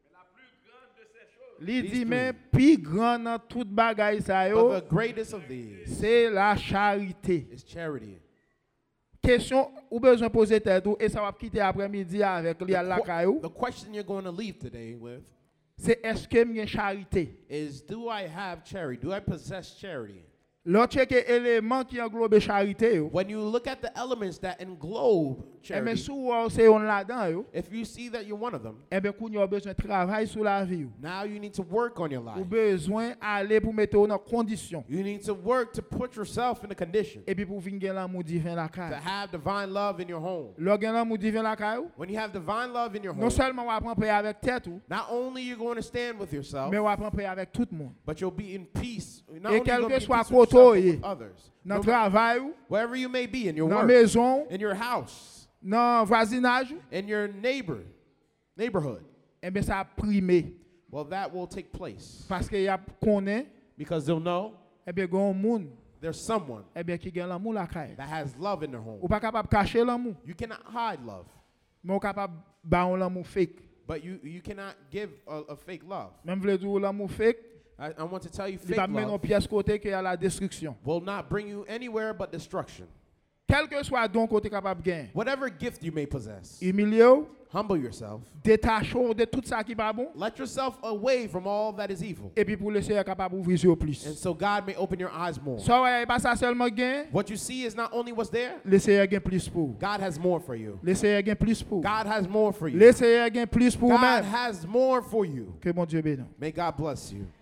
Speaker 1: Il dit, mais plus grand dans tout bagaille ça yo,
Speaker 3: But the greatest of these
Speaker 1: c'est la charité.
Speaker 3: is charity.
Speaker 1: Question ou besoin poser tête ou et ça va quitter après-midi avec li à la caillou.
Speaker 3: The question you're going to leave today with
Speaker 1: C'est est-ce que j'ai charité?
Speaker 3: is, do I have charity? Do I possess charity?
Speaker 1: L'autre élément qui englobe charité yo.
Speaker 3: When you look at the elements that englobe
Speaker 1: Et mais
Speaker 3: charity,
Speaker 1: souvent c'est on là-dedans yo.
Speaker 3: if you see that you're one of them,
Speaker 1: Et bien qu'on y a besoin de travail sur la vie yo.
Speaker 3: now you need to work on your
Speaker 1: Ou
Speaker 3: life.
Speaker 1: besoin aller pour mettre dans condition.
Speaker 3: You need to work to put yourself in a condition
Speaker 1: Et puis pour venir l'amour divin la
Speaker 3: to
Speaker 1: caille.
Speaker 3: have divine love in your home.
Speaker 1: Lorsqu'on l'amour divin la caille,
Speaker 3: When you have divine love in your
Speaker 1: non
Speaker 3: home,
Speaker 1: seulement on apprend paix avec tête ou,
Speaker 3: not only you're going to stand with yourself,
Speaker 1: mais on apprend paix avec tout le monde.
Speaker 3: but you'll be in peace. Not
Speaker 1: Et
Speaker 3: only
Speaker 1: quel
Speaker 3: you'll
Speaker 1: que
Speaker 3: be in
Speaker 1: soit
Speaker 3: peace with yourself, but
Speaker 1: côté,
Speaker 3: with others.
Speaker 1: Dans
Speaker 3: No
Speaker 1: le
Speaker 3: ma-
Speaker 1: travail ou,
Speaker 3: Wherever you may be, in your
Speaker 1: dans la
Speaker 3: work,
Speaker 1: maison,
Speaker 3: in your house,
Speaker 1: dans le voisinage,
Speaker 3: in your neighborhood,
Speaker 1: eh bien ça a primé.
Speaker 3: well, that will take place
Speaker 1: Parce qu'il y a connaît,
Speaker 3: because they'll know
Speaker 1: eh bien, il y a un monde,
Speaker 3: there's someone
Speaker 1: eh bien, qui a l'amour la caille.
Speaker 3: that has love in their home.
Speaker 1: Ou pas capable de cacher l'amour,
Speaker 3: You cannot hide love,
Speaker 1: mais on capable de faire l'amour fake.
Speaker 3: but you cannot give a fake love.
Speaker 1: Même vle dire l'amour fake,
Speaker 3: I want to tell you,
Speaker 1: il va
Speaker 3: fake
Speaker 1: mettre en
Speaker 3: love
Speaker 1: pièce côté qui a la destruction.
Speaker 3: will not bring you anywhere but destruction.
Speaker 1: Quel que soit don côté capable de gagner,
Speaker 3: Whatever gift you may possess,
Speaker 1: humilier,
Speaker 3: humble yourself.
Speaker 1: détacher de tout ça qui pas bon,
Speaker 3: Let yourself away from all that is evil.
Speaker 1: et puis pour laisser capable d'ouvrir sur
Speaker 3: And
Speaker 1: plus.
Speaker 3: so God may open your eyes more.
Speaker 1: Ça ouais, pas ça seulement gain,
Speaker 3: What you see is not only what's there,
Speaker 1: laissez gain plus pour.
Speaker 3: God has more for you.
Speaker 1: Laissez gain plus pour.
Speaker 3: God has more for you.
Speaker 1: Laissez gain plus pour
Speaker 3: God
Speaker 1: même.
Speaker 3: has more for you.
Speaker 1: Que mon Dieu bénisse.
Speaker 3: May God bless you.